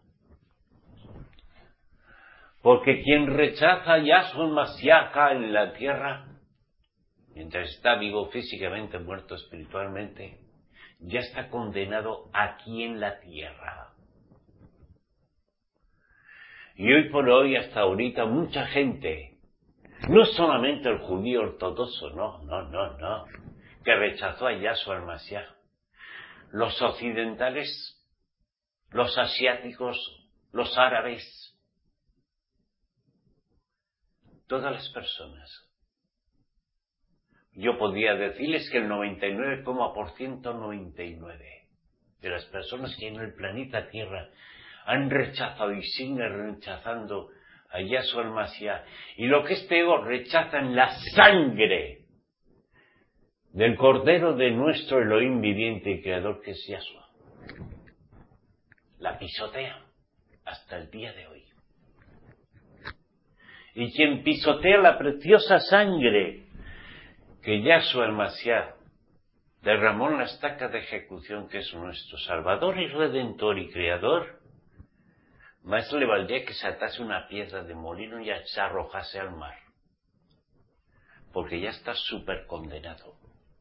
Porque quien rechaza a Yahshua el Mashiach en la tierra, mientras está vivo físicamente, muerto espiritualmente, ya está condenado aquí en la tierra. Y hoy por hoy, hasta ahorita, mucha gente, no solamente el judío ortodoxo, no, no, no, no, que rechazó a Yahshua el Mashiach. Los occidentales, los asiáticos, los árabes, todas las personas. Yo podría decirles que el noventa y nueve por ciento noventa y nueve de las personas que en el planeta Tierra han rechazado y siguen rechazando a Yahshua el Mashiach. Y lo que es peor, rechazan la sangre del Cordero de nuestro Elohim viviente y creador, que es Yahshua. La pisotean hasta el día de hoy. Y quien pisotea la preciosa sangre que Yahshua el Mashiach derramó en la estaca de ejecución, que es nuestro Salvador y Redentor y Creador, más le valdría que se atase una piedra de molino y se arrojase al mar, porque ya está súper condenado.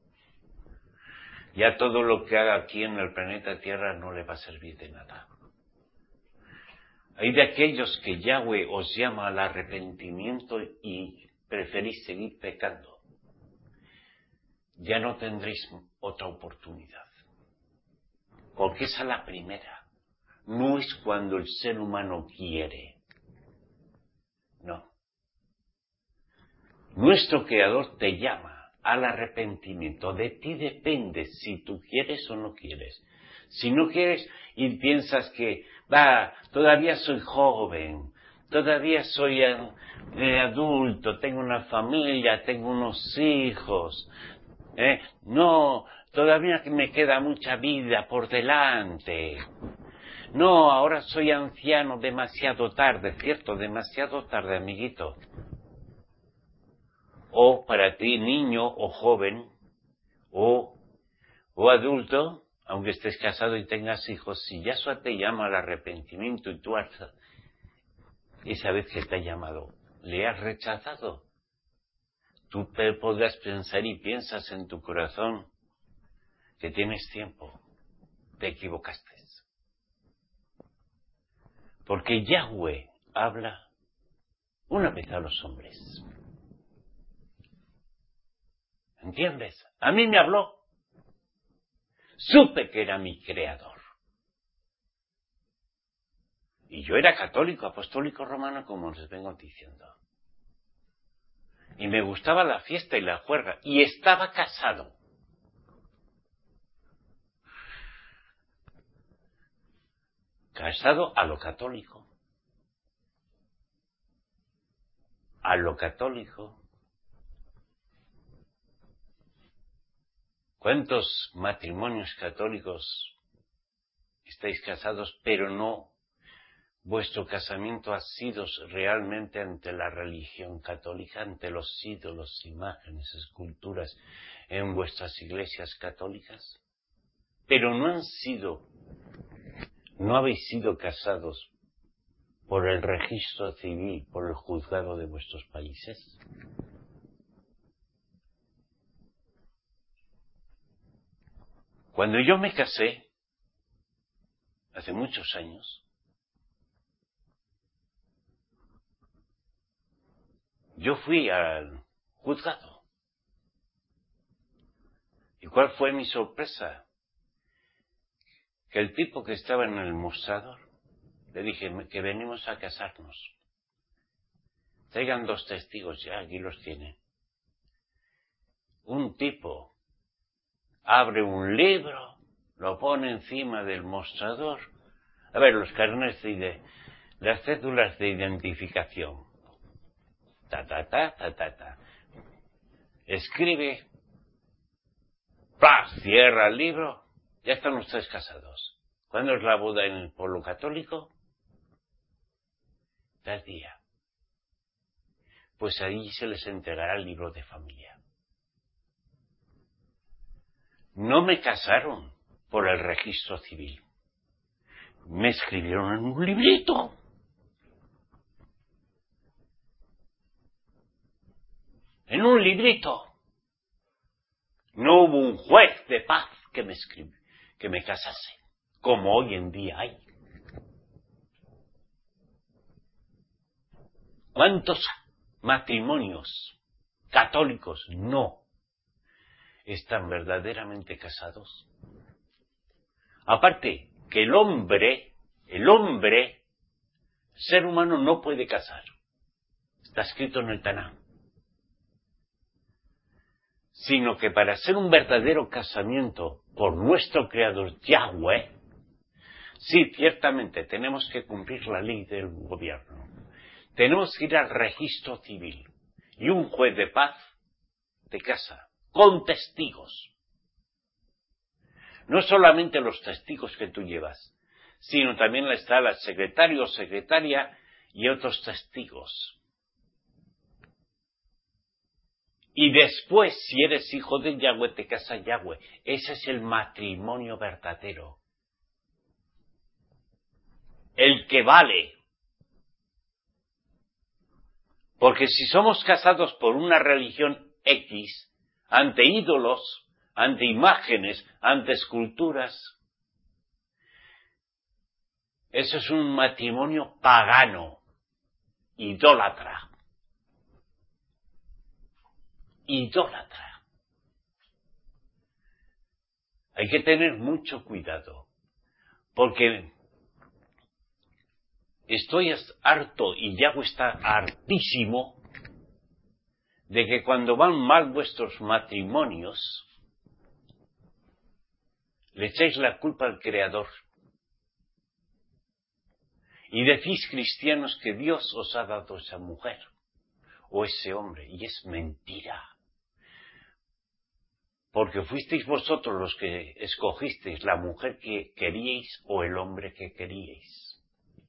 Ya todo lo que haga aquí en el planeta Tierra no le va a servir de nada. Hay de aquellos que Yahweh os llama al arrepentimiento y preferís seguir pecando. Ya no tendréis otra oportunidad. Porque esa es la primera. No es cuando el ser humano quiere. No. Nuestro Creador te llama al arrepentimiento. De ti depende si tú quieres o no quieres. Si no quieres y piensas que, va, todavía soy joven, todavía soy eh, adulto, tengo una familia, tengo unos hijos, eh, no, todavía me queda mucha vida por delante. No, ahora soy anciano demasiado tarde, ¿cierto? Demasiado tarde, amiguito. O para ti, niño o joven, o, o adulto, aunque estés casado y tengas hijos, si Yahshua te llama al arrepentimiento y tú has, esa vez que te ha llamado, le has rechazado, tú podrás pensar y piensas en tu corazón que tienes tiempo, te equivocaste. Porque Yahweh habla una vez a los hombres. ¿Entiendes? A mí me habló. Supe que era mi creador. Y yo era católico, apostólico romano, como les vengo diciendo. Y me gustaba la fiesta y la juerga. Y estaba casado. Casado a lo católico. A lo católico. ¿Cuántos matrimonios católicos estáis casados, pero no, vuestro casamiento ha sido realmente ante la religión católica, ante los ídolos, imágenes, esculturas en vuestras iglesias católicas? Pero no han sido, no habéis sido casados por el registro civil, por el juzgado de vuestros países. Cuando yo me casé, hace muchos años, yo fui al juzgado. ¿Y cuál fue mi sorpresa? que el tipo que estaba en el mostrador, le dije que venimos a casarnos. Traigan dos testigos, ya aquí los tienen. Un tipo abre un libro, lo pone encima del mostrador. A ver, los carnets de las cédulas de identificación. Ta, ta, ta, ta, ta, ta. Escribe. ¡Plah! Cierra el libro. Ya están ustedes casados. ¿Cuándo es la boda en el pueblo católico? Tal día. Pues ahí se les entregará el libro de familia. No me casaron por el registro civil. Me escribieron en un librito. En un librito. No hubo un juez de paz que me escribió, que me casase, como hoy en día hay. ¿Cuántos matrimonios católicos no están verdaderamente casados? Aparte que el hombre, el hombre, ser humano no puede casar. Está escrito en el Taná. Sino que para ser un verdadero casamiento por nuestro Creador Yahweh, sí, ciertamente tenemos que cumplir la ley del gobierno. Tenemos que ir al registro civil y un juez de paz te casa con testigos. No solamente los testigos que tú llevas, sino también está el secretario o secretaria y otros testigos. Y después, si eres hijo de Yahweh, te casa Yahweh. Ese es el matrimonio verdadero. El que vale. Porque si somos casados por una religión X, ante ídolos, ante imágenes, ante esculturas, eso es un matrimonio pagano, idólatra. Idólatra. Hay que tener mucho cuidado, porque estoy harto, y Yahweh está hartísimo, de que cuando van mal vuestros matrimonios, le echáis la culpa al Creador. Y decís, cristianos, que Dios os ha dado esa mujer o ese hombre, y es mentira. Porque fuisteis vosotros los que escogisteis la mujer que queríais o el hombre que queríais.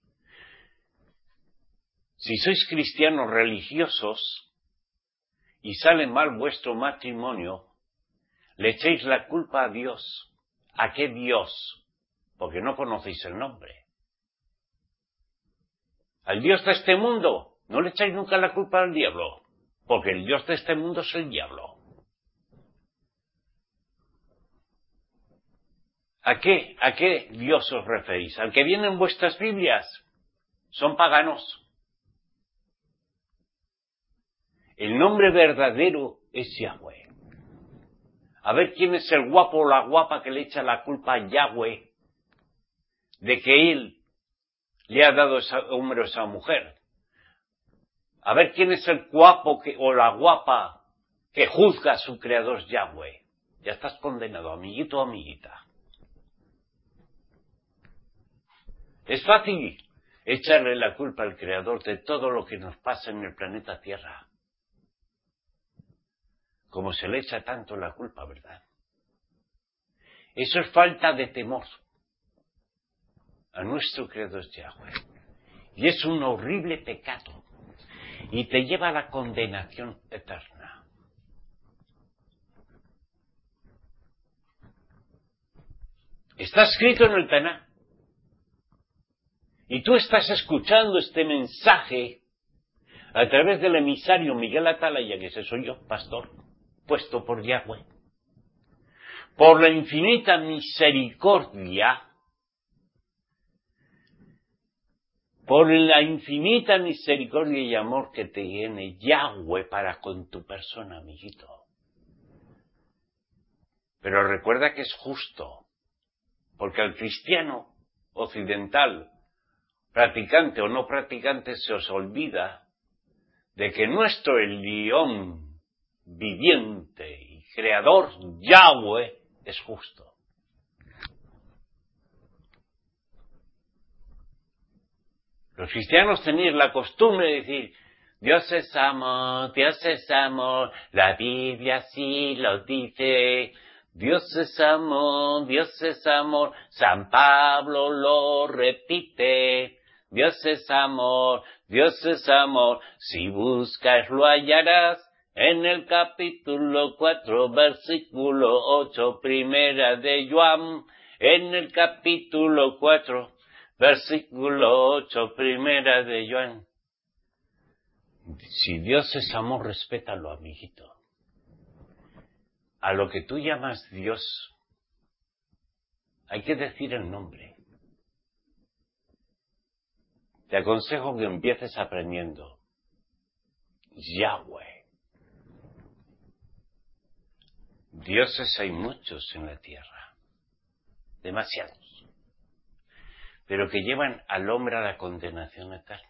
Si sois cristianos religiosos y sale mal vuestro matrimonio, le echéis la culpa a Dios. ¿A qué Dios? Porque no conocéis el nombre. Al Dios de este mundo, no le echáis nunca la culpa al diablo, porque el Dios de este mundo es el diablo. ¿A qué, a qué Dios os referís? ¿Al que viene en vuestras Biblias? Son paganos. El nombre verdadero es Yahweh. A ver quién es el guapo o la guapa que le echa la culpa a Yahweh de que él le ha dado ese hombre o esa mujer. A ver quién es el guapo que, o la guapa que juzga a su creador Yahweh. Ya estás condenado, amiguito o amiguita. Es fácil echarle la culpa al Creador de todo lo que nos pasa en el planeta Tierra. Como se le echa tanto la culpa, ¿verdad? Eso es falta de temor a nuestro Creador Yahweh. Y es un horrible pecado. Y te lleva a la condenación eterna. Está escrito en el Taná. Y tú estás escuchando este mensaje a través del emisario Miguel Atalaya, que ese soy yo, pastor, puesto por Yahweh. Por la infinita misericordia, por la infinita misericordia y amor que te tiene Yahweh para con tu persona, amiguito. Pero recuerda que es justo, Porque al cristiano occidental, practicante o no practicante, se os olvida de que nuestro Elión viviente y creador, Yahweh, es justo. Los cristianos tenéis la costumbre de decir, Dios es amor, Dios es amor, la Biblia así lo dice. Dios es amor, Dios es amor, San Pablo lo repite. Dios es amor, Dios es amor, si buscas lo hallarás. En el capítulo cuatro, versículo ocho, primera de Juan. En el capítulo cuatro, versículo ocho, primera de Juan. Si Dios es amor, respétalo, amiguito. A lo que tú llamas Dios, hay que decir el nombre. Te aconsejo que empieces aprendiendo. Yahweh. Dioses hay muchos en la tierra. Demasiados. Pero que llevan al hombre a la condenación eterna.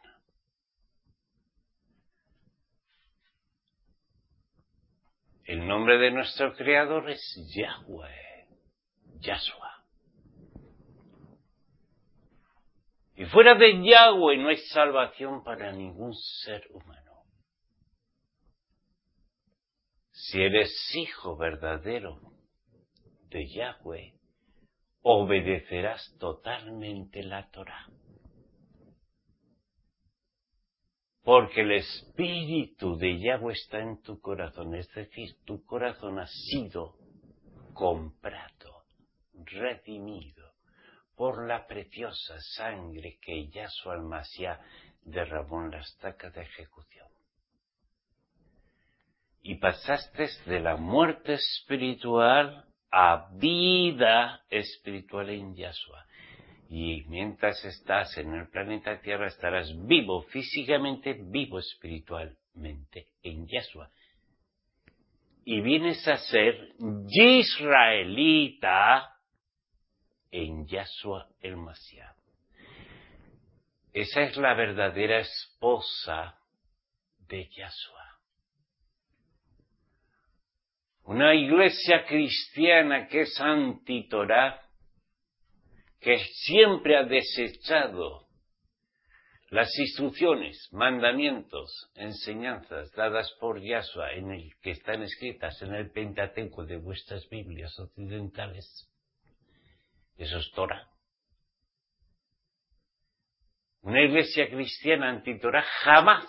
El nombre de nuestro Creador es Yahweh, Yahshua. Y fuera de Yahweh no hay salvación para ningún ser humano. Si eres hijo verdadero de Yahweh, obedecerás totalmente la Torá. Porque el espíritu de Yahweh está en tu corazón, es decir, tu corazón ha sido comprado, redimido, por la preciosa sangre que Yahshua el Mashiach derramó en la estaca de ejecución. Y pasaste de la muerte espiritual a vida espiritual en Yahshua. Y mientras estás en el planeta Tierra estarás vivo físicamente, vivo espiritualmente en Yahshua. Y vienes a ser israelita en Yahshua el Mashiach. Esa es la verdadera esposa de Yahshua. Una iglesia cristiana que es anti-Torá, que siempre ha desechado las instrucciones, mandamientos, enseñanzas dadas por Yahshua, en el que están escritas en el Pentateuco de vuestras Biblias occidentales. Eso es Torá. Una iglesia cristiana anti-Torá jamás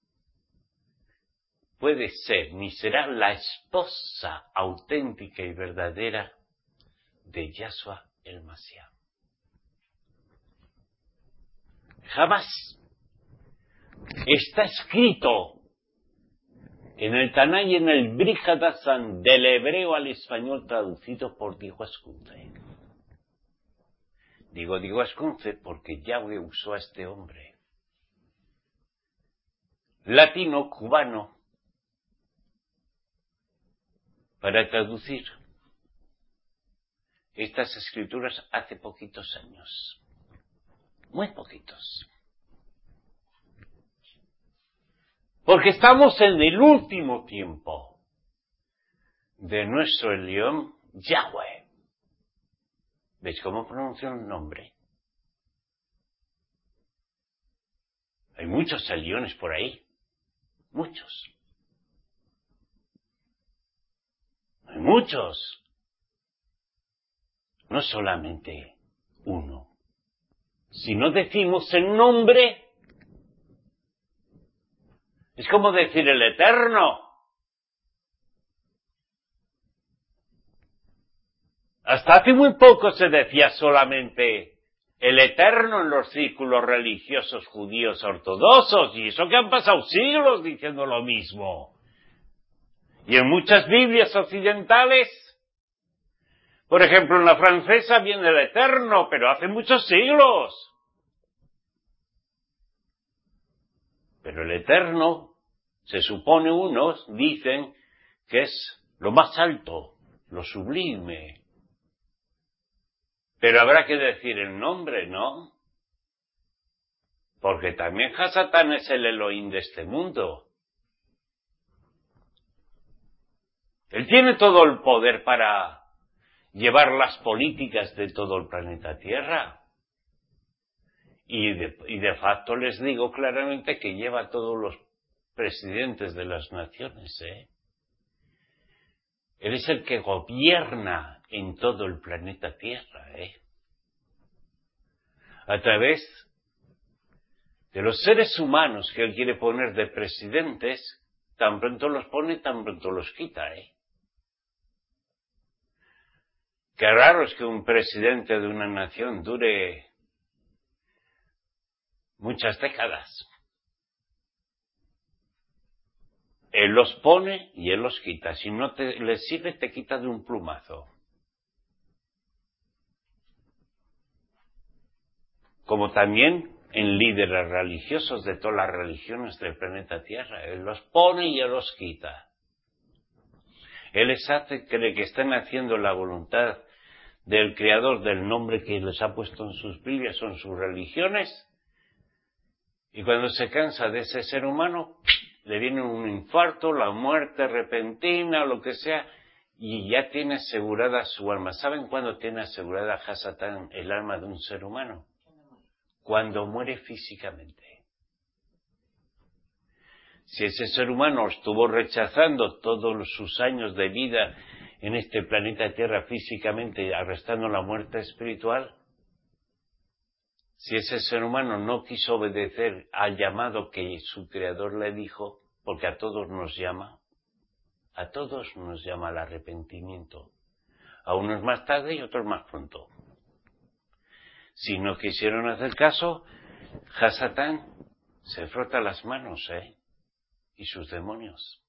puede ser ni será la esposa auténtica y verdadera de Yahshua el Mashiach. Jamás. Está escrito en el Taná y en el Brit Hadashah, del hebreo al español traducido por Diego Ascunce. Digo Diego Ascunce porque Yahweh usó a este hombre, latino, cubano, para traducir estas escrituras hace poquitos años. Muy poquitos. Porque estamos en el último tiempo de nuestro Elión, Yahweh. ¿Veis cómo pronuncio el nombre? Hay muchos Eliones por ahí. Muchos. Hay muchos. No solamente uno. Si no decimos el nombre, es como decir el Eterno. Hasta hace muy poco se decía solamente el Eterno en los círculos religiosos judíos ortodoxos, y eso que han pasado siglos diciendo lo mismo. Y en muchas Biblias occidentales, por ejemplo en la francesa viene el Eterno, pero hace muchos siglos. Pero el Eterno, se supone unos dicen que es lo más alto, lo sublime, Pero habrá que decir el nombre, ¿no? Porque también Hasatán es el Elohim de este mundo. Él tiene todo el poder para llevar las políticas de todo el planeta Tierra. Y de, y de facto les digo claramente que lleva a todos los presidentes de las naciones, ¿eh? Él es el que gobierna en todo el planeta Tierra, ¿eh? A través de los seres humanos que él quiere poner de presidentes, tan pronto los pone, tan pronto los quita, ¿eh? Qué raro es que un presidente de una nación dure muchas décadas. Él los pone y él los quita. Si no te les sirve, te quita de un plumazo. Como también en líderes religiosos de todas las religiones del planeta Tierra. Él los pone y él los quita. Él les hace creer que están haciendo la voluntad del Creador, del nombre que les ha puesto en sus Biblias o en sus religiones. Y cuando se cansa de ese ser humano, le viene un infarto, la muerte repentina o lo que sea, y ya tiene asegurada su alma. ¿Saben cuándo tiene asegurada Hasatán el alma de un ser humano? Cuando muere físicamente. Si ese ser humano estuvo rechazando todos sus años de vida en este planeta Tierra físicamente, arrestando la muerte espiritual, si ese ser humano no quiso obedecer al llamado que su Creador le dijo, porque a todos nos llama, a todos nos llama al arrepentimiento, a unos más tarde y otros más pronto. Si no quisieron hacer caso, Hasatán se frota las manos, ¿eh? Y sus demonios.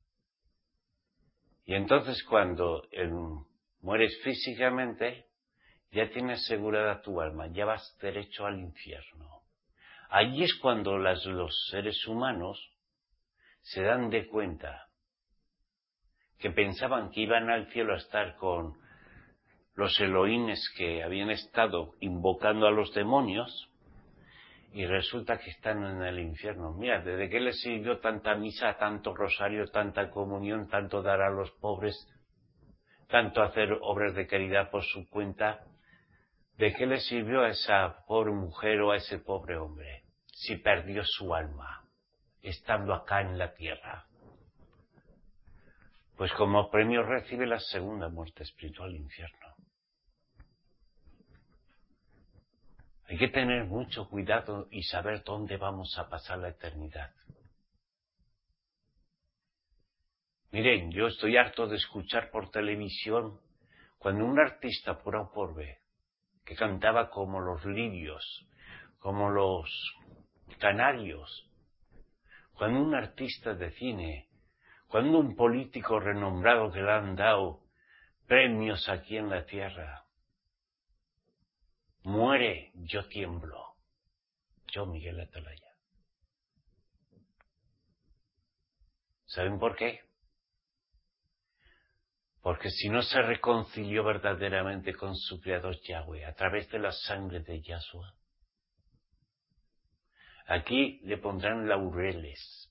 Y entonces cuando él mueres físicamente, ya tienes asegurada tu alma, ya vas derecho al infierno. Allí es cuando las, los seres humanos se dan de cuenta que pensaban que iban al cielo a estar con los Elohines que habían estado invocando a los demonios, y resulta que están en el infierno. Mira, ¿desde qué les sirvió tanta misa, tanto rosario, tanta comunión, tanto dar a los pobres, tanto hacer obras de caridad por su cuenta? ¿De qué le sirvió a esa pobre mujer o a ese pobre hombre si perdió su alma estando acá en la tierra? Pues como premio recibe la segunda muerte espiritual, infierno. Hay que tener mucho cuidado y saber dónde vamos a pasar la eternidad. Miren, yo estoy harto de escuchar por televisión cuando un artista por A o por B, que cantaba como los lirios, como los canarios, cuando un artista de cine, cuando un político renombrado que le han dado premios aquí en la tierra, muere, yo tiemblo. Yo, Miguel Atalaya. ¿Saben por qué? Porque si no se reconcilió verdaderamente con su Creador Yahweh a través de la sangre de Yahshua, aquí le pondrán laureles.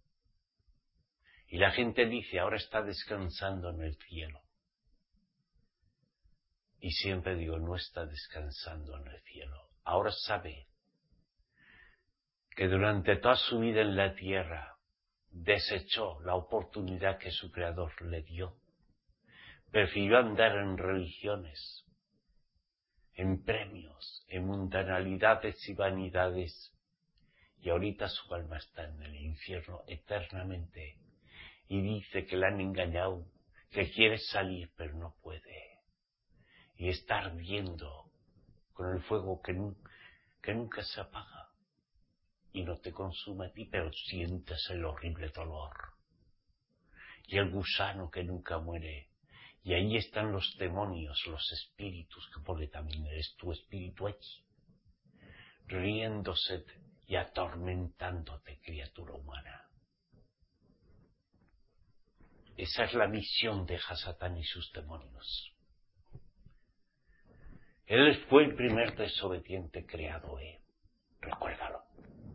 Y la gente dice, ahora está descansando en el cielo. Y siempre digo, no está descansando en el cielo. Ahora sabe que durante toda su vida en la tierra desechó la oportunidad que su Creador le dio. Prefirió andar en religiones, en premios, en mundanalidades y vanidades. Y ahorita su alma está en el infierno eternamente. Y dice que le han engañado, que quiere salir pero no puede. Y está ardiendo con el fuego que, nu- que nunca se apaga. Y no te consume a ti, pero sientes el horrible dolor. Y el gusano que nunca muere. Y ahí están los demonios, los espíritus, que porque también eres tu espíritu allí, riéndose y atormentándote, criatura humana. Esa es la misión de Hasatán y sus demonios. Él fue el primer desobediente creado, ¿eh? Recuérdalo.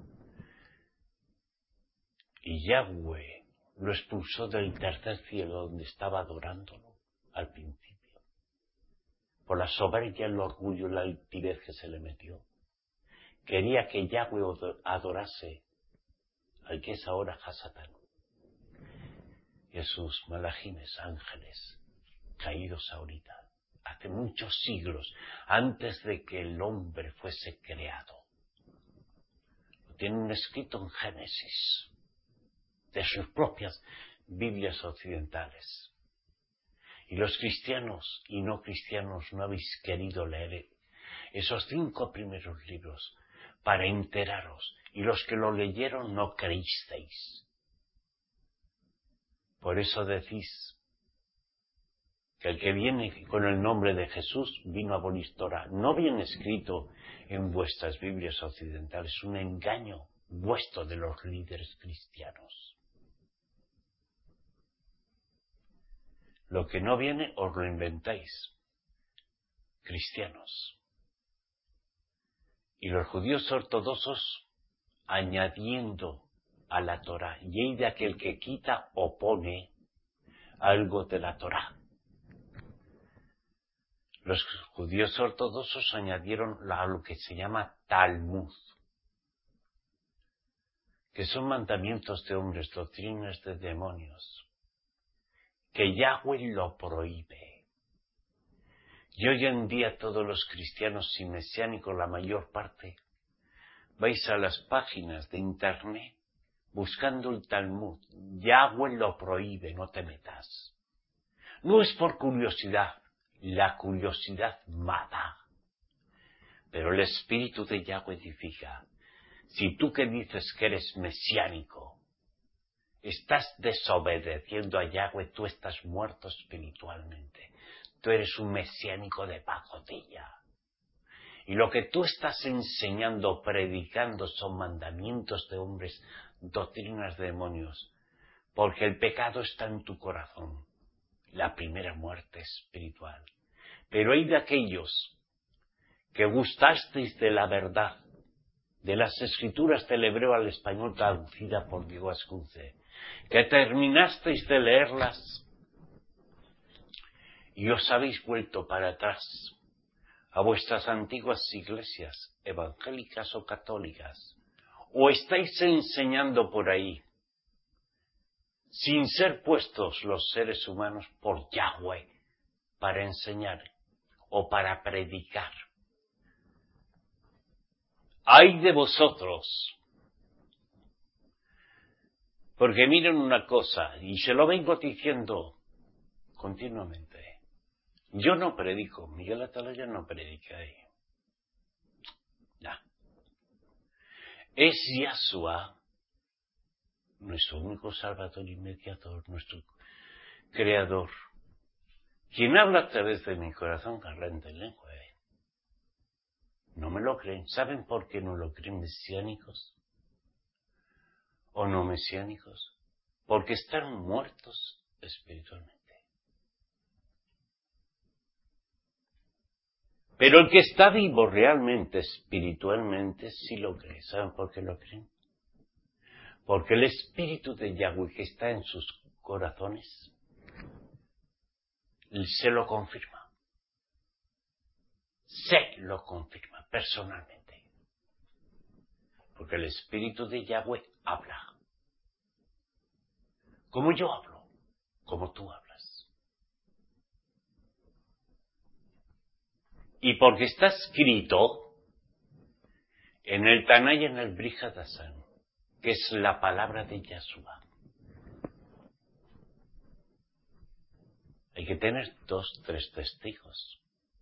Y Yahweh lo expulsó del tercer cielo donde estaba adorándolo al principio. Por la soberbia, el orgullo y la altivez que se le metió. Quería que Yahweh adorase al que es ahora Hasatán. Y a sus malajines, ángeles, caídos ahorita, hace muchos siglos, antes de que el hombre fuese creado. Lo tienen escrito en Génesis, de sus propias Biblias occidentales. Y los cristianos y no cristianos no habéis querido leer esos cinco primeros libros para enteraros, y los que lo leyeron no creísteis. Por eso decís que el que viene con el nombre de Jesús vino a abolir Torah. No viene escrito en vuestras Biblias occidentales, es un engaño vuestro de los líderes cristianos. Lo que no viene os lo inventáis, cristianos. Y los judíos ortodoxos añadiendo a la Torah, y hay de aquel que quita o pone algo de la Torah. Los judíos ortodoxos añadieron a lo que se llama Talmud, que son mandamientos de hombres, doctrinas de demonios, que Yahweh lo prohíbe. Y hoy en día todos los cristianos y mesiánicos, la mayor parte, vais a las páginas de internet buscando el Talmud. Yahweh lo prohíbe, no te metas. No es por curiosidad, la curiosidad mata. Pero el Espíritu de Yahweh edifica. Si tú que dices que eres mesiánico, estás desobedeciendo a Yahweh, tú estás muerto espiritualmente. Tú eres un mesiánico de pacotilla. Y lo que tú estás enseñando, predicando, son mandamientos de hombres, doctrinas de demonios, porque el pecado está en tu corazón, la primera muerte espiritual. Pero hay de aquellos que gustasteis de la verdad, de las escrituras del hebreo al español traducida por Diego Ascunce, que terminasteis de leerlas y os habéis vuelto para atrás a vuestras antiguas iglesias evangélicas o católicas, o estáis enseñando por ahí, sin ser puestos los seres humanos por Yahweh para enseñar o para predicar. ¡Ay de vosotros! Porque miren una cosa, y se lo vengo diciendo continuamente. Yo no predico, Miguel Atalaya no predica ahí. No. Es Yahshua, nuestro único Salvador y Mediador, nuestro Creador, quien habla a través de mi corazón carrente en lengua. ¿eh? No me lo creen. ¿Saben por qué no lo creen mesiánicos? ¿O no mesiánicos? Porque están muertos espiritualmente. Pero el que está vivo realmente, espiritualmente, sí lo cree. ¿Saben por qué lo creen? Porque el Espíritu de Yahweh que está en sus corazones se lo confirma. Se lo confirma personalmente. Porque el Espíritu de Yahweh habla. Como yo hablo, como tú hablas. Y porque está escrito en el Tanay y en el Brit Hadashah, que es la palabra de Yahshua. Hay que tener dos, tres testigos.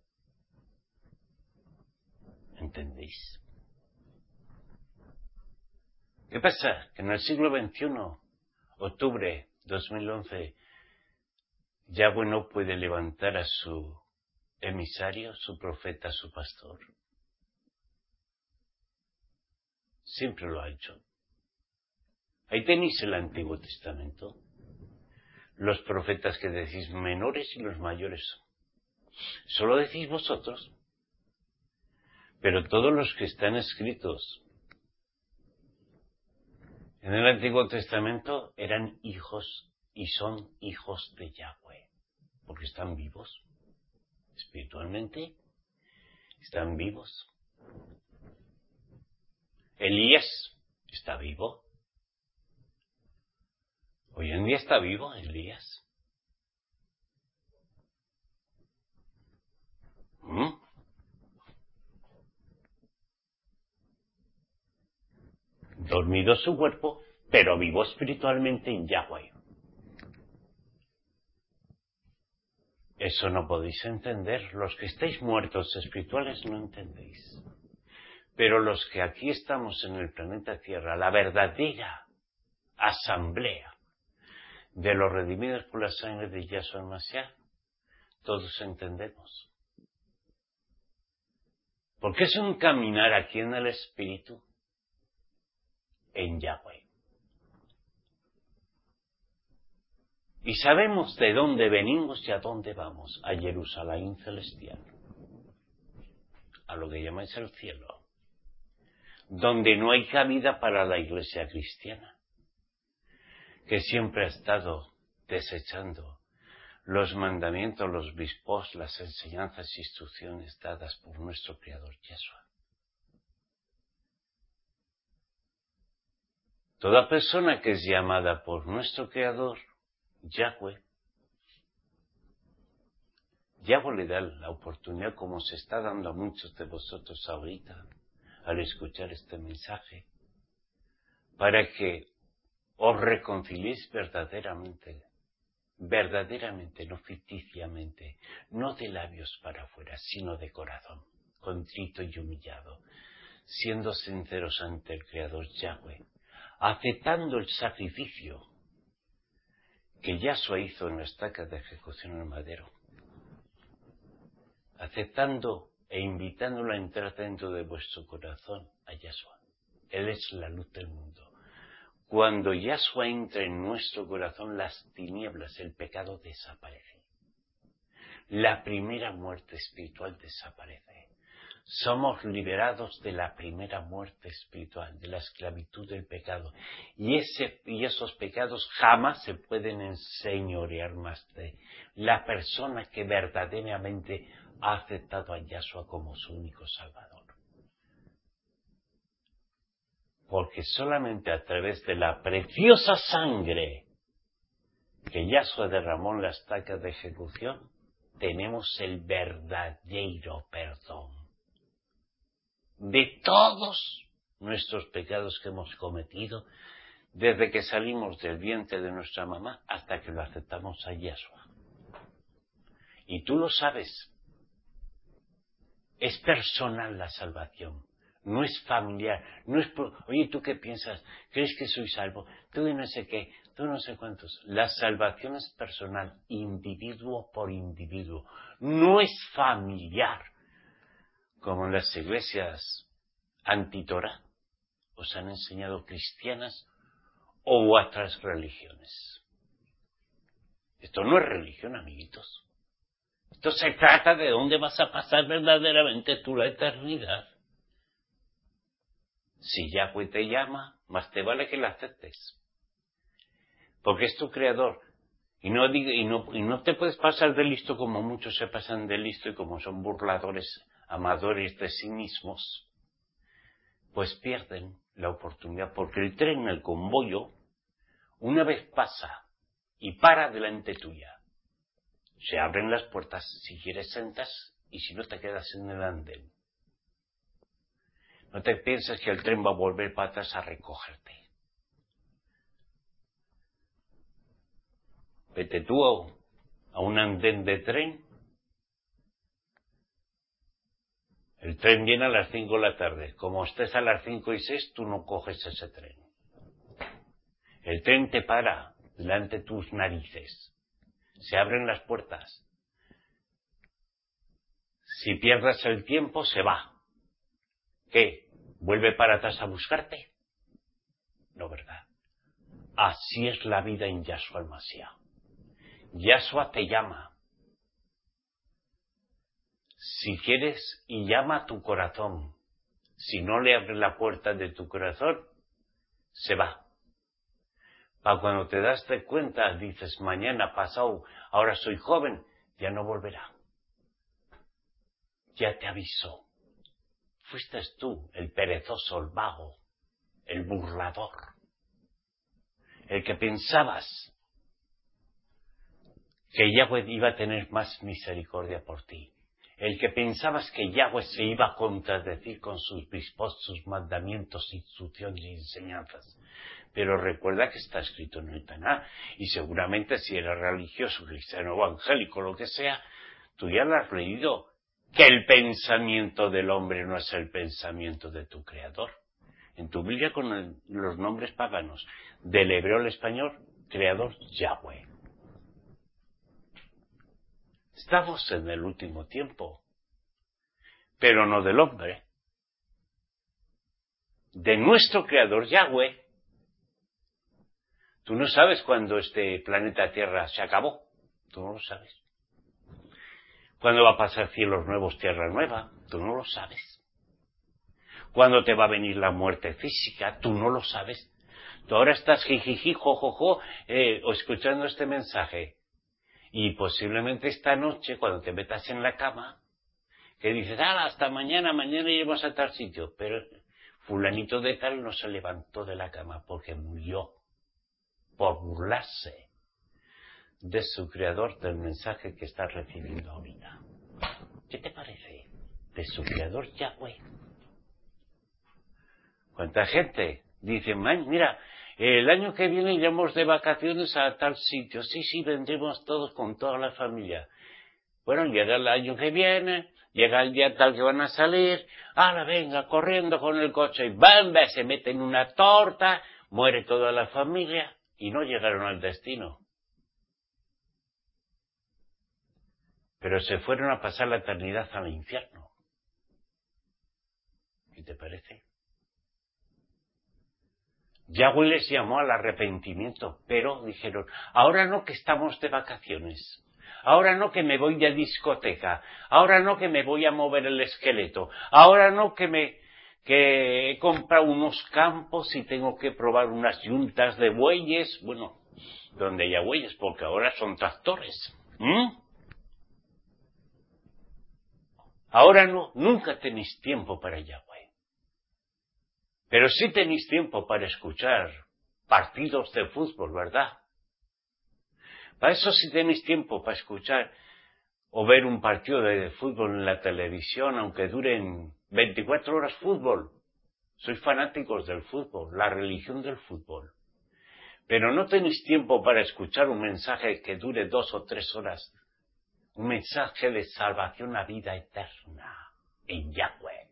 ¿Entendéis? ¿Qué pasa? Que en el siglo veintiuno, octubre dos mil once, Yahweh no puede levantar a su emisario, su profeta, su pastor. Siempre lo ha hecho. Ahí tenéis el Antiguo Testamento. Los profetas que decís menores y los mayores. ¿Solo decís vosotros? Pero todos los que están escritos en el Antiguo Testamento eran hijos y son hijos de Yahweh, porque están vivos. Espiritualmente están vivos. Elías está vivo. Hoy en día está vivo Elías. ¿Mm? Dormido su cuerpo, pero vivo espiritualmente en Yahweh. Eso no podéis entender. Los que estáis muertos espirituales no entendéis. Pero los que aquí estamos en el planeta Tierra, la verdadera asamblea de los redimidos por la sangre de Yahshua Mashiach, todos entendemos. Porque es un caminar aquí en el Espíritu, en Yahweh. Y sabemos de dónde venimos y a dónde vamos, a Jerusalén celestial, a lo que llamáis el cielo, donde no hay cabida para la iglesia cristiana, que siempre ha estado desechando los mandamientos, los bispos, las enseñanzas e instrucciones dadas por nuestro Creador Yeshua. Toda persona que es llamada por nuestro Creador, Yahweh, Yahweh le da la oportunidad, como se está dando a muchos de vosotros ahorita, al escuchar este mensaje, para que os reconciliéis verdaderamente, verdaderamente, no ficticiamente, no de labios para afuera, sino de corazón, contrito y humillado, siendo sinceros ante el Creador Yahweh, aceptando el sacrificio que Yahshua hizo en la estaca de ejecución en el madero, aceptando e invitándolo a entrar dentro de vuestro corazón a Yahshua. Él es la luz del mundo. Cuando Yahshua entra en nuestro corazón, las tinieblas, el pecado desaparece. La primera muerte espiritual desaparece. Somos liberados de la primera muerte espiritual, de la esclavitud del pecado. Y, ese, y esos pecados jamás se pueden enseñorear más de la persona que verdaderamente ha aceptado a Yahshua como su único Salvador. Porque solamente a través de la preciosa sangre que Yahshua derramó en la estaca de ejecución, tenemos el verdadero perdón de todos nuestros pecados que hemos cometido desde que salimos del vientre de nuestra mamá hasta que lo aceptamos a Yahshua. Y tú lo sabes. Es personal la salvación. No es familiar. No es por, oye, ¿tú qué piensas? ¿Crees que soy salvo? Tú no sé qué. Tú no sé cuántos. La salvación es personal, individuo por individuo. No es familiar. Como en las iglesias antitorá os han enseñado cristianas o otras religiones. Esto no es religión, amiguitos. Esto se trata de dónde vas a pasar verdaderamente tú la eternidad. Si Yahweh te llama, más te vale que la aceptes. Porque es tu creador. Y no, diga, y, no, y no te puedes pasar de listo como muchos se pasan de listo y como son burladores, amadores de sí mismos, pues pierden la oportunidad. Porque el tren, el convoyo, una vez pasa y para delante tuya, se abren las puertas, si quieres sentas y si no te quedas en el andén. No te pienses que el tren va a volver para atrás a recogerte. Vete tú a un andén de tren. El tren viene a las cinco de la tarde. Como estés a las cinco y seis, tú no coges ese tren. El tren te para delante de tus narices. Se abren las puertas. Si pierdes el tiempo, se va. ¿Qué? ¿Vuelve para atrás a buscarte? No, ¿verdad? Así es la vida en Yahshua el Mashiach. Yahshua te llama. Si quieres, y llama a tu corazón. Si no le abres la puerta de tu corazón, se va. Para cuando te das de cuenta, dices, mañana, pasado, ahora soy joven, ya no volverá. Ya te avisó. Fuiste tú, el perezoso, el vago, el burlador, el que pensabas que Yahweh iba a tener más misericordia por ti, el que pensabas que Yahweh se iba a contradecir con sus bispos, sus mandamientos, instrucciones y enseñanzas. Pero recuerda que está escrito en el Taná, y seguramente si eres religioso, cristiano, evangélico, lo que sea, tú ya lo has leído, que el pensamiento del hombre no es el pensamiento de tu Creador. En tu Biblia con el, los nombres paganos, del hebreo al español, Creador Yahweh. Estamos en el último tiempo, pero no del hombre, de nuestro Creador Yahweh. Tú no sabes cuándo este planeta Tierra se acabó, tú no lo sabes. ¿Cuándo va a pasar cielos nuevos, tierra nueva? Tú no lo sabes. ¿Cuándo te va a venir la muerte física? Tú no lo sabes. Tú ahora estás jijiji, jojojo, eh, o escuchando este mensaje. Y posiblemente esta noche, cuando te metas en la cama, que dices, ah, hasta mañana, mañana iremos a tal sitio. Pero fulanito de tal no se levantó de la cama porque murió por burlarse de su creador, del mensaje que estás recibiendo ahorita. ¿Qué te parece? De su creador Yahweh. ¿Cuánta gente dice, man, mira, el año que viene iremos de vacaciones a tal sitio? Sí, sí, vendremos todos con toda la familia. Bueno, llega el año que viene, llega el día tal que van a salir, ahora venga, corriendo con el coche, y ¡bamba! Se mete en una torta, muere toda la familia y no llegaron al destino. Pero se fueron a pasar la eternidad al infierno. ¿Qué te parece? Yahweh les llamó al arrepentimiento, pero dijeron, ahora no que estamos de vacaciones, ahora no que me voy de discoteca, ahora no que me voy a mover el esqueleto, ahora no que me que he comprado unos campos y tengo que probar unas yuntas de bueyes, bueno, donde haya bueyes, porque ahora son tractores. ¿Mm? Ahora no, nunca tenéis tiempo para Yahweh. Pero sí tenéis tiempo para escuchar partidos de fútbol, ¿verdad? Para eso sí tenéis tiempo para escuchar o ver un partido de fútbol en la televisión, aunque duren veinticuatro horas fútbol. Sois fanáticos del fútbol, la religión del fútbol. Pero no tenéis tiempo para escuchar un mensaje que dure dos o tres horas. Un mensaje de salvación a vida eterna en Yahweh.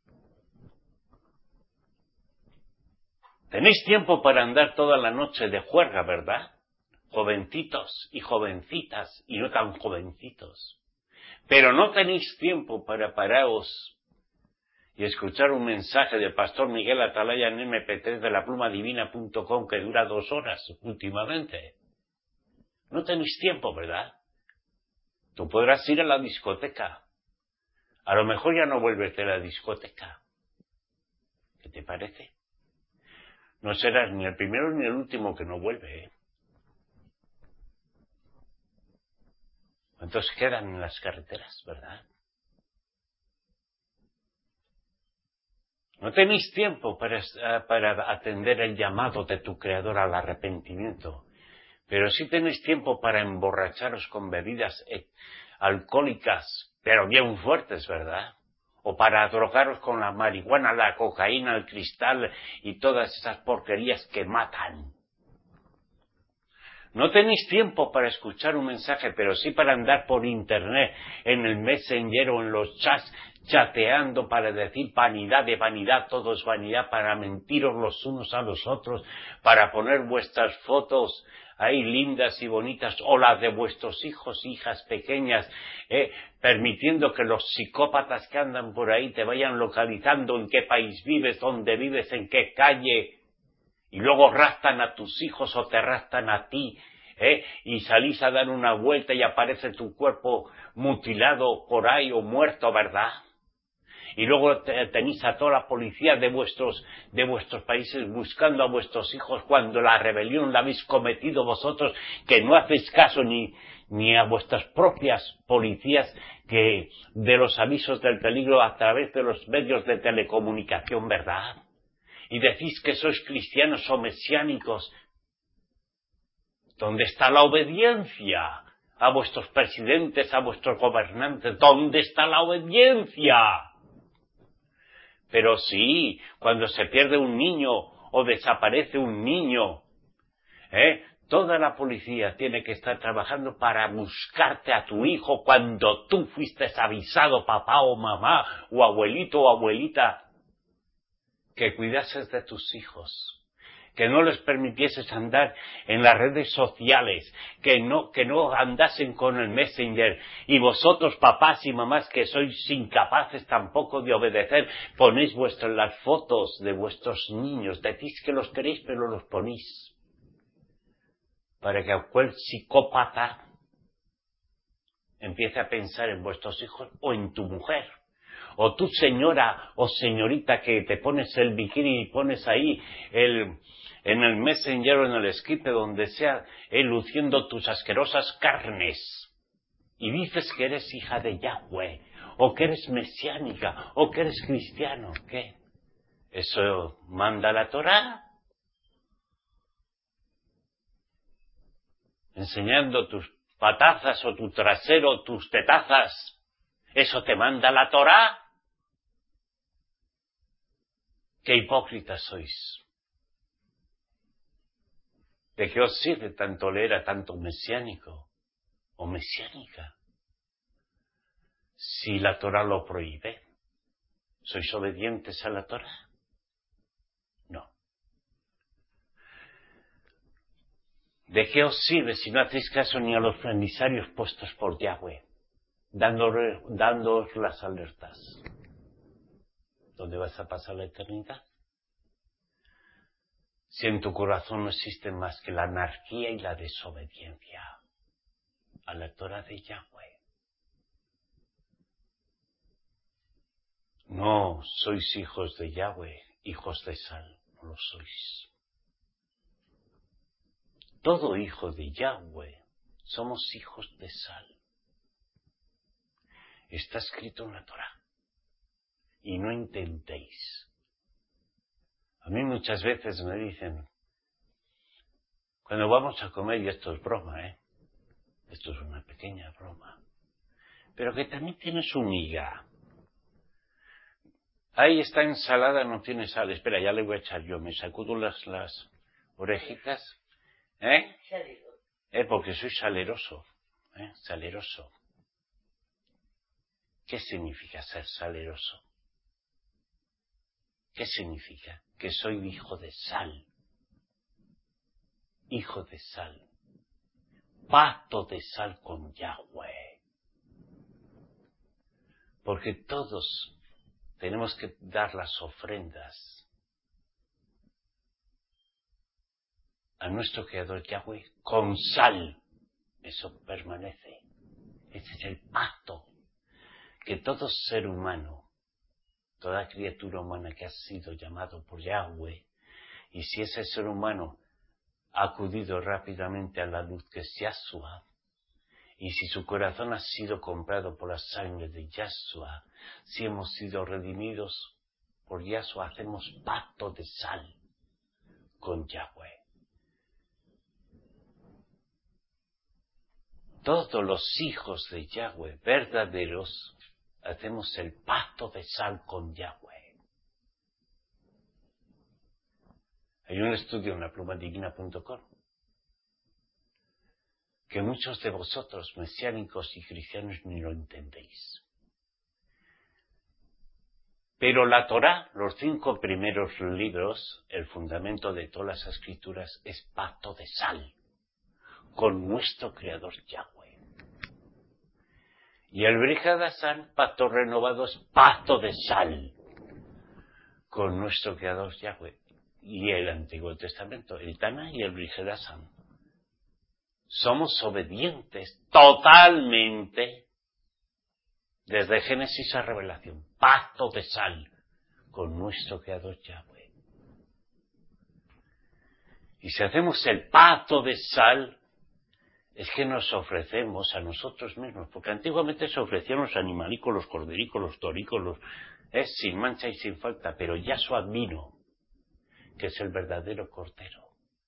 Tenéis tiempo para andar toda la noche de juerga, ¿verdad? Jovencitos y jovencitas y no tan jovencitos. Pero no tenéis tiempo para pararos y escuchar un mensaje del pastor Miguel Atalaya en eme pe tres de la pluma divina punto com que dura dos horas últimamente. No tenéis tiempo, ¿verdad? Tú podrás ir a la discoteca. A lo mejor ya no vuelves de la discoteca. ¿Qué te parece? No serás ni el primero ni el último que no vuelve, ¿eh? ¿Cuántos quedan en las carreteras, verdad? No tenéis tiempo para, para atender el llamado de tu Creador al arrepentimiento, pero sí tenéis tiempo para emborracharos con bebidas alcohólicas, pero bien fuertes, ¿verdad? O para drogaros con la marihuana, la cocaína, el cristal y todas esas porquerías que matan. No tenéis tiempo para escuchar un mensaje, pero sí para andar por internet, en el Messenger o en los chats, chateando para decir vanidad de vanidad, todo es vanidad, para mentiros los unos a los otros, para poner vuestras fotos ahí lindas y bonitas, o las de vuestros hijos, hijas pequeñas, eh, permitiendo que los psicópatas que andan por ahí te vayan localizando en qué país vives, dónde vives, en qué calle, y luego raptan a tus hijos o te raptan a ti ¿eh? Y salís a dar una vuelta y aparece tu cuerpo mutilado por ahí o muerto, ¿verdad? Y luego tenéis a toda la policía de vuestros, de vuestros países buscando a vuestros hijos cuando la rebelión la habéis cometido vosotros, que no hacéis caso ni, ni a vuestras propias policías que de los avisos del peligro a través de los medios de telecomunicación, ¿verdad? Y decís que sois cristianos o mesiánicos. ¿Dónde está la obediencia a vuestros presidentes, a vuestros gobernantes? ¿Dónde está la obediencia? Pero sí, cuando se pierde un niño o desaparece un niño, ¿eh? Toda la policía tiene que estar trabajando para buscarte a tu hijo cuando tú fuiste avisado, papá o mamá, o abuelito o abuelita, que cuidases de tus hijos, que no les permitieses andar en las redes sociales, que no, que no andasen con el Messenger, y vosotros, papás y mamás, que sois incapaces tampoco de obedecer, ponéis vuestras, las fotos de vuestros niños, decís que los queréis, pero los ponís, para que aquel psicópata empiece a pensar en vuestros hijos o en tu mujer. O tú, señora o señorita, que te pones el bikini y pones ahí el, en el Messenger o en el Skype, donde sea, eh, luciendo tus asquerosas carnes. Y dices que eres hija de Yahweh, o que eres mesiánica, o que eres cristiano. ¿Qué? ¿Eso manda la Torá? Enseñando tus patazas o tu trasero, tus tetazas. ¿Eso te manda la Torá? ¡Qué hipócritas sois! ¿De qué os sirve tanto leer a tanto mesiánico o mesiánica si la Torá lo prohíbe? ¿Sois obedientes a la Torá? No. ¿De qué os sirve si no hacéis caso ni a los emisarios puestos por Yahweh, dándoos, dándoos las alertas? ¿Dónde vas a pasar la eternidad? Si en tu corazón no existe más que la anarquía y la desobediencia a la Torá de Yahweh. No sois hijos de Yahweh, hijos de sal, no lo sois. Todo hijo de Yahweh somos hijos de sal. Está escrito en la Torá. Y no intentéis. A mí muchas veces me dicen, cuando vamos a comer, y esto es broma, ¿eh? Esto es una pequeña broma, pero que también tiene su miga. Ahí esta ensalada no tiene sal. Espera, ya le voy a echar yo. Me sacudo las, las orejitas. ¿Eh? Eh, porque soy saleroso. ¿Eh? Saleroso. ¿Qué significa ser saleroso? ¿Qué significa? Que soy hijo de sal. Hijo de sal. Pacto de sal con Yahweh. Porque todos tenemos que dar las ofrendas a nuestro Creador Yahweh con sal. Eso permanece. Ese es el pacto que todo ser humano, toda criatura humana que ha sido llamado por Yahweh, y si ese ser humano ha acudido rápidamente a la luz que es Yahshua, y si su corazón ha sido comprado por la sangre de Yahshua, si hemos sido redimidos por Yahshua, hacemos pacto de sal con Yahweh. Todos los hijos de Yahweh verdaderos hacemos el pacto de sal con Yahweh. Hay un estudio en la pluma divina punto com que muchos de vosotros, mesiánicos y cristianos, ni lo entendéis. Pero la Torá, los cinco primeros libros, el fundamento de todas las escrituras, es pacto de sal con nuestro Creador Yahweh. Y el Brit Hadashah, pacto renovado, es pacto de sal con nuestro Creador Yahweh. Y el Antiguo Testamento, el Taná y el Brit Hadashah. somos obedientes totalmente desde Génesis a Revelación. Pacto de sal con nuestro Creador Yahweh. Y si hacemos el pacto de sal, es que nos ofrecemos a nosotros mismos, porque antiguamente se ofrecían los animalicos, los cordericos, los toricos, los, es sin mancha y sin falta, pero Yahshua vino, que es el verdadero cordero.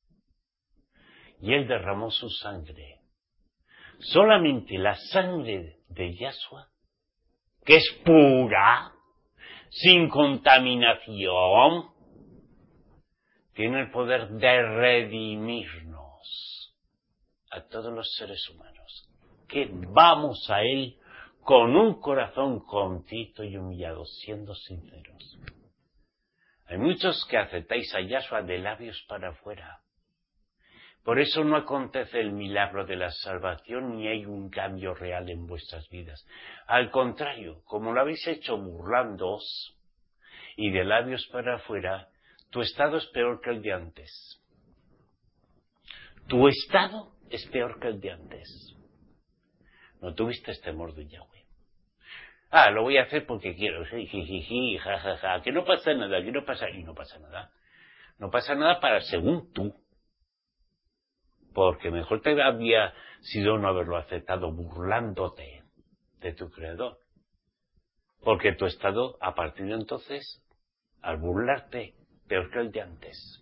Y él derramó su sangre. Solamente la sangre de Yahshua, que es pura, sin contaminación, tiene el poder de redimirnos a todos los seres humanos, que vamos a él con un corazón contrito y humillado, siendo sinceros. Hay muchos que aceptáis a Yahshua de labios para afuera. Por eso no acontece el milagro de la salvación ni hay un cambio real en vuestras vidas. Al contrario, como lo habéis hecho burlándoos y de labios para afuera, tu estado es peor que el de antes. Tu estado es peor que el de antes. No tuviste temor de Yahweh. Ah, lo voy a hacer porque quiero. Jijiji, jajaja. Que no pasa nada, que no pasa... Y no pasa nada. No pasa nada para según tú. Porque mejor te había sido no haberlo aceptado burlándote de tu Creador. Porque tu estado, a partir de entonces, al burlarte, peor que el de antes.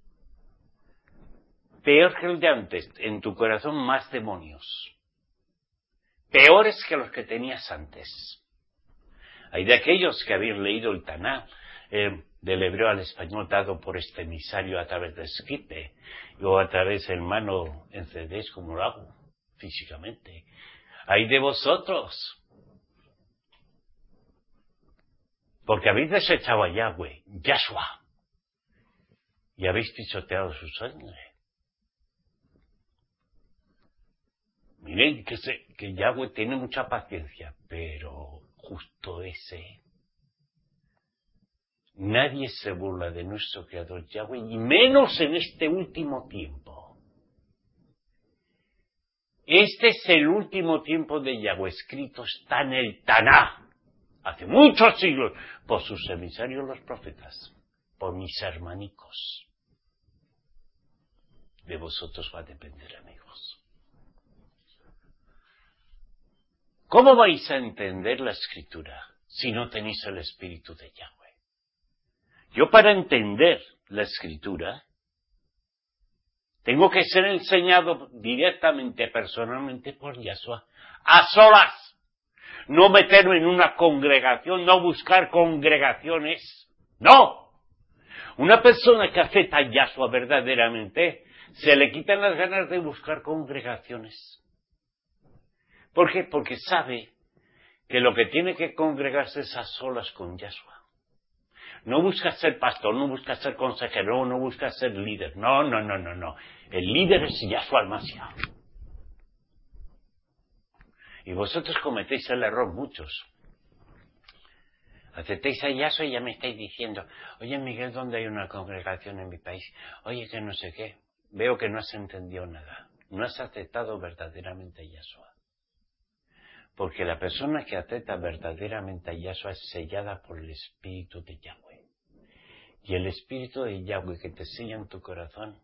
Peor que el de antes. En tu corazón más demonios. Peores que los que tenías antes. Hay de aquellos que habéis leído el Taná, eh, del hebreo al español dado por este emisario a través de Skype, o a través del mano en C Ds como lo hago, físicamente. Hay de vosotros, porque habéis desechado a Yahweh, Yahshua, y habéis pisoteado su sangre. Miren que, se, que Yahweh tiene mucha paciencia, pero justo ese. Nadie se burla de nuestro Creador Yahweh, y menos en este último tiempo. Este es el último tiempo de Yahweh, escrito está en el Taná, hace muchos siglos, por sus emisarios los profetas, por mis hermanicos. De vosotros va a depender, amigos. ¿Cómo vais a entender la Escritura si no tenéis el Espíritu de Yahweh? Yo para entender la Escritura tengo que ser enseñado directamente, personalmente por Yahshua, a solas. No meterme en una congregación, no buscar congregaciones. ¡No! Una persona que acepta a Yahshua verdaderamente, se le quitan las ganas de buscar congregaciones. ¿Por qué? Porque sabe que lo que tiene que congregarse es a solas con Yahshua. No buscas ser pastor, no buscas ser consejero, no buscas ser líder. No, no, no, no, no. El líder es Yahshua el Mashiach. Y vosotros cometéis el error muchos. Aceptéis a Yahshua y ya me estáis diciendo, oye Miguel, ¿dónde hay una congregación en mi país? Oye, que no sé qué. Veo que no has entendido nada. No has aceptado verdaderamente a Yahshua. Porque la persona que acepta verdaderamente a Yahshua es sellada por el Espíritu de Yahweh. Y el Espíritu de Yahweh que te sella en tu corazón,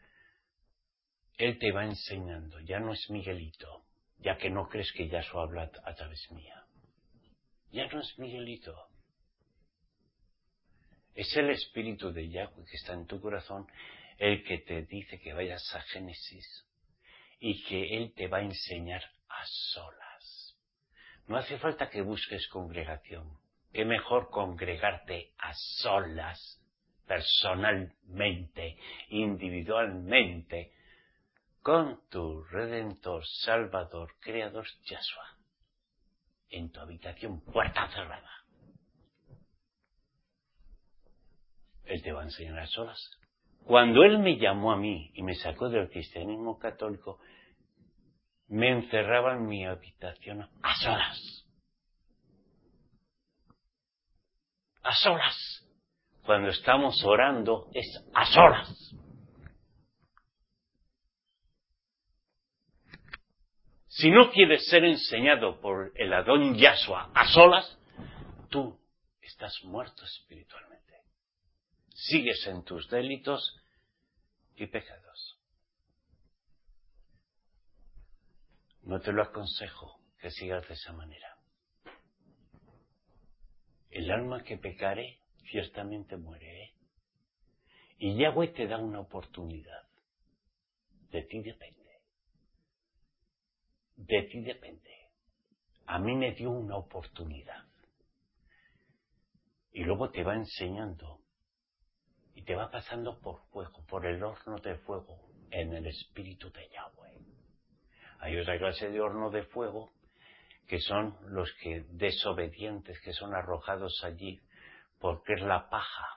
Él te va enseñando. Ya no es Miguelito, ya que no crees que Yahshua habla a través mía. Ya no es Miguelito. Es el Espíritu de Yahweh que está en tu corazón, el que te dice que vayas a Génesis y que Él te va a enseñar a solas. No hace falta que busques congregación. Qué mejor congregarte a solas, personalmente, individualmente, con tu Redentor, Salvador, Creador, Yahshua, en tu habitación, puerta cerrada. Él te va a enseñar a solas. Cuando Él me llamó a mí y me sacó del cristianismo católico, me encerraba en mi habitación a solas. A solas. Cuando estamos orando es a solas. Si no quieres ser enseñado por el Adón Yahshua a solas, tú estás muerto espiritualmente. Sigues en tus delitos y pecados. No te lo aconsejo que sigas de esa manera. El alma que pecare, ciertamente muere, ¿eh? Y Yahweh te da una oportunidad. De ti depende. De ti depende. A mí me dio una oportunidad. Y luego te va enseñando. Y te va pasando por fuego, por el horno de fuego, en el espíritu de Yahweh. Hay otra clase de horno de fuego, que son los que desobedientes, que son arrojados allí, porque es la paja.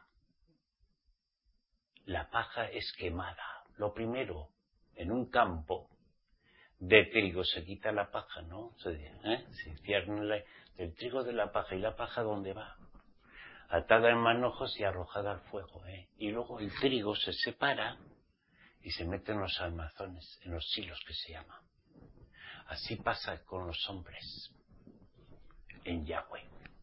La paja es quemada. Lo primero, en un campo de trigo se quita la paja, ¿no? Se, ¿eh? se cierne del trigo de la paja. ¿Y la paja dónde va? Atada en manojos y arrojada al fuego, ¿eh? Y luego el trigo se separa y se mete en los almazones, en los silos que se llama. Así pasa con los hombres en Yahweh.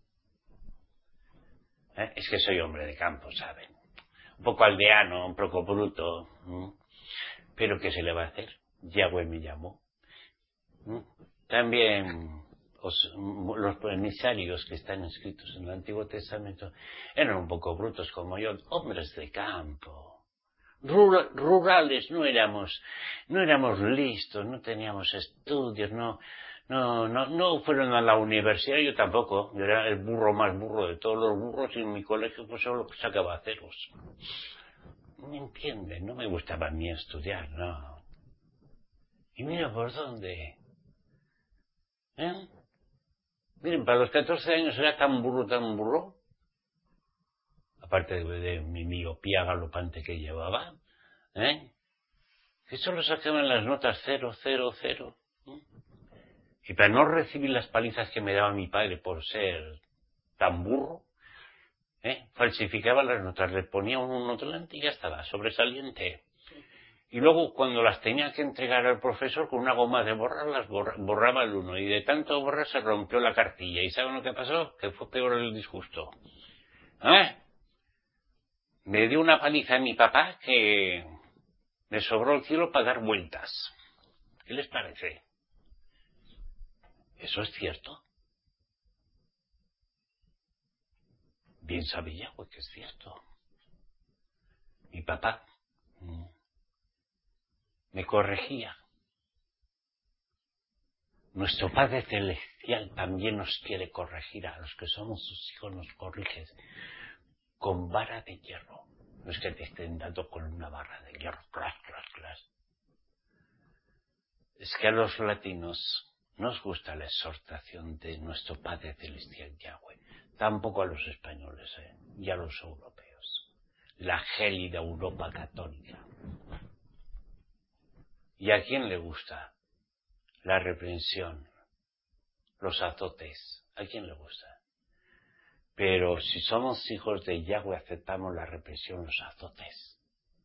¿Eh? Es que soy hombre de campo, ¿saben? Un poco aldeano, un poco bruto. ¿Mm? Pero ¿qué se le va a hacer? Yahweh me llamó. ¿Mm? También os, los emisarios que están escritos en el Antiguo Testamento eran un poco brutos como yo, hombres de campo. Rural, rurales, no éramos, no éramos listos, no teníamos estudios, no, no, no, no fueron a la universidad, yo tampoco, yo era el burro más burro de todos los burros y en mi colegio pues solo sacaba ceros. ¿Me entienden? No me gustaba ni estudiar, no. Y mira por dónde. ¿Eh? Miren, para los catorce años era tan burro, tan burro, aparte de, de mi miopía galopante que llevaba, ¿eh? Que solo sacaban las notas cero, cero, cero. ¿eh? Y para no recibir las palizas que me daba mi padre por ser tan burro, ¿eh? falsificaba las notas, le ponía un nota delante y ya estaba, sobresaliente. Y luego cuando las tenía que entregar al profesor con una goma de borrar, las borra, borraba el uno. Y de tanto borrar se rompió la cartilla. ¿Y saben lo que pasó? Que fue peor el disgusto. ¿Eh? Me dio una paliza a mi papá que me sobró el cielo para dar vueltas. ¿Qué les parece? ¿Eso es cierto? Bien sabe Yahweh que es cierto. Mi papá me corregía. Nuestro Padre Celestial también nos quiere corregir. A los que somos sus hijos nos corrige con vara de hierro. No es que te estén dando con una barra de hierro. Clas, clas, clas. Es que a los latinos nos gusta la exhortación de nuestro Padre Celestial Yahweh. Tampoco a los españoles, ¿eh? Y a los europeos. La gélida Europa católica. ¿Y a quién le gusta la reprensión, los azotes? ¿A quién le gusta? Pero si somos hijos de Yahweh aceptamos la represión, los azotes.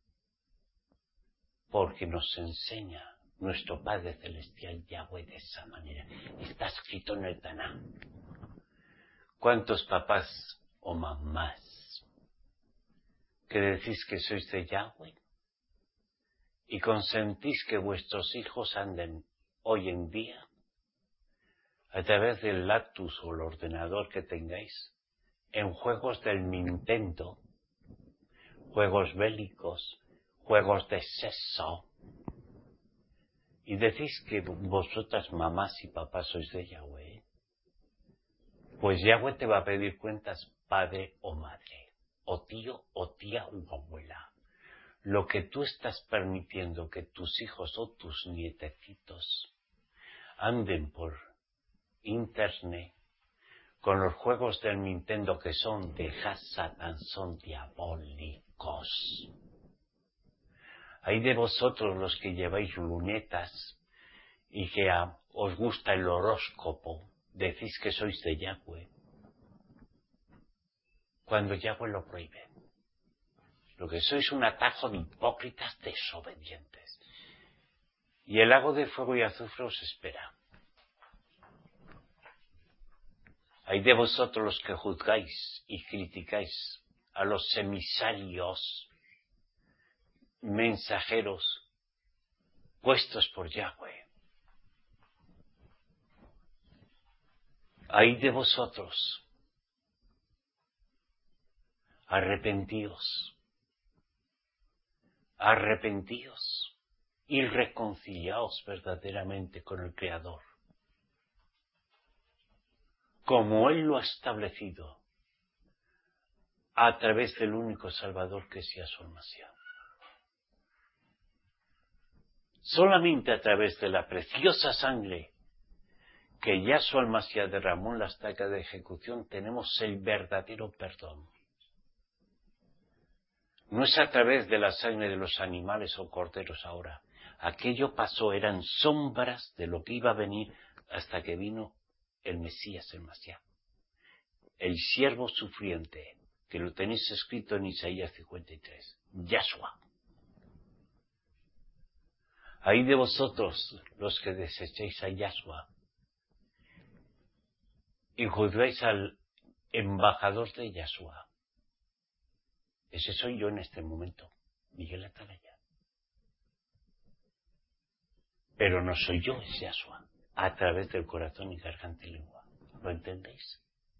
Porque nos enseña nuestro Padre Celestial Yahweh de esa manera. Está escrito en el Taná. ¿Cuántos papás o mamás que decís que sois de Yahweh y consentís que vuestros hijos anden hoy en día a través del laptop o el ordenador que tengáis en juegos del Nintendo, juegos bélicos, juegos de sexo, y decís que vosotras mamás y papás sois de Yahweh? Pues Yahweh te va a pedir cuentas, padre o madre, o tío o tía o abuela. Lo que tú estás permitiendo que tus hijos o tus nietecitos anden por internet con los juegos del Nintendo que son de Hasatán, son diabólicos. Hay de vosotros los que lleváis lunetas y que a, os gusta el horóscopo, decís que sois de Yahweh, cuando Yahweh lo prohíbe. Lo que sois un atajo de hipócritas desobedientes. Y el lago de fuego y azufre os espera. Hay de vosotros los que juzgáis y criticáis a los emisarios, mensajeros, puestos por Yahweh. Hay de vosotros, arrepentíos, arrepentíos y reconciliaos verdaderamente con el Creador, como Él lo ha establecido, a través del único Salvador que es Yahshua Mashiach. Solamente a través de la preciosa sangre que Yahshua Mashiach derramó en la estaca de ejecución tenemos el verdadero perdón. No es a través de la sangre de los animales o corderos ahora. Aquello pasó, eran sombras de lo que iba a venir hasta que vino el Mesías, el Mashiach. El siervo sufriente, que lo tenéis escrito en Isaías cincuenta y tres. Yahshua. Hay de vosotros los que desechéis a Yahshua y juzgáis al embajador de Yahshua. Ese soy yo en este momento, Miguel Atalaya. Pero no soy yo, es Yahshua, a través del corazón y garganta y lengua. ¿Lo entendéis?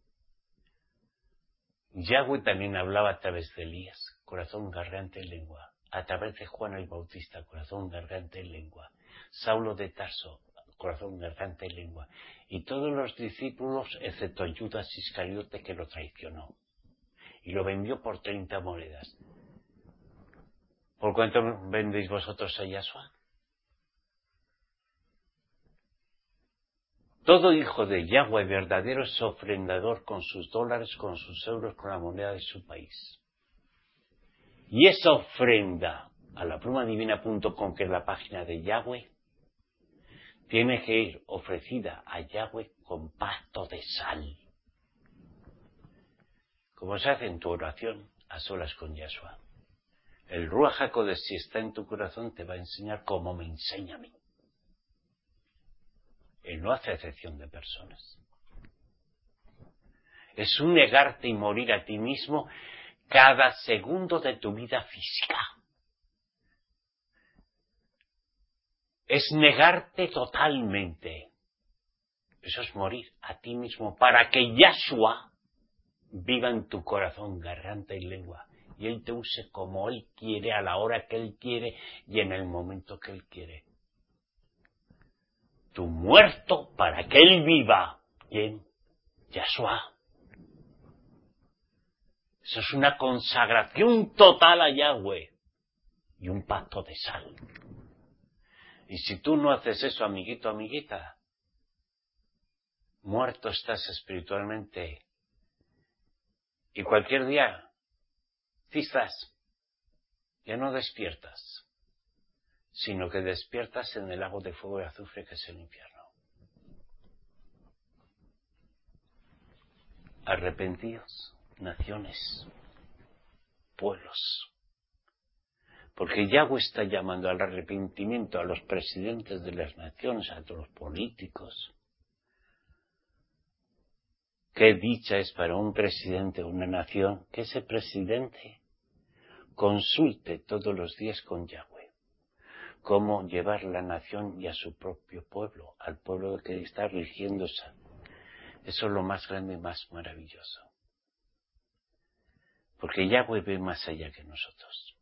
Yahweh también hablaba a través de Elías, corazón, garganta y lengua. A través de Juan el Bautista, corazón, garganta y lengua. Saulo de Tarso, corazón, garganta y lengua. Y todos los discípulos, excepto Judas Iscariote, que lo traicionó. Y lo vendió por treinta monedas. ¿Por cuánto vendéis vosotros a Yahshua? Todo hijo de Yahweh verdadero es ofrendador con sus dólares, con sus euros, con la moneda de su país. Y esa ofrenda a la pluma divina punto com, que es la página de Yahweh, tiene que ir ofrecida a Yahweh con pacto de sal. Como se hace en tu oración a solas con Yahshua. El Ruach HaKodesh, si está en tu corazón, te va a enseñar como me enseña a mí. Él no hace excepción de personas. Es un negarte y morir a ti mismo cada segundo de tu vida física. Es negarte totalmente. Eso es morir a ti mismo para que Yahshua viva en tu corazón, garganta y lengua. Y Él te use como Él quiere, a la hora que Él quiere y en el momento que Él quiere. Tu muerto para que Él viva. ¿Quién? Yahshua. Eso es una consagración total a Yahweh y un pacto de sal. Y si tú no haces eso, amiguito, amiguita, muerto estás espiritualmente. Y cualquier día, quizás, ya no despiertas, sino que despiertas en el lago de fuego y azufre que es el infierno. Arrepentíos, naciones, pueblos. Porque Yahweh está llamando al arrepentimiento a los presidentes de las naciones, a todos los políticos. Qué dicha es para un presidente de una nación que ese presidente consulte todos los días con Yahweh cómo llevar la nación y a su propio pueblo, al pueblo que está rigiéndose. Eso es lo más grande y más maravilloso. Porque Yahweh ve más allá que nosotros.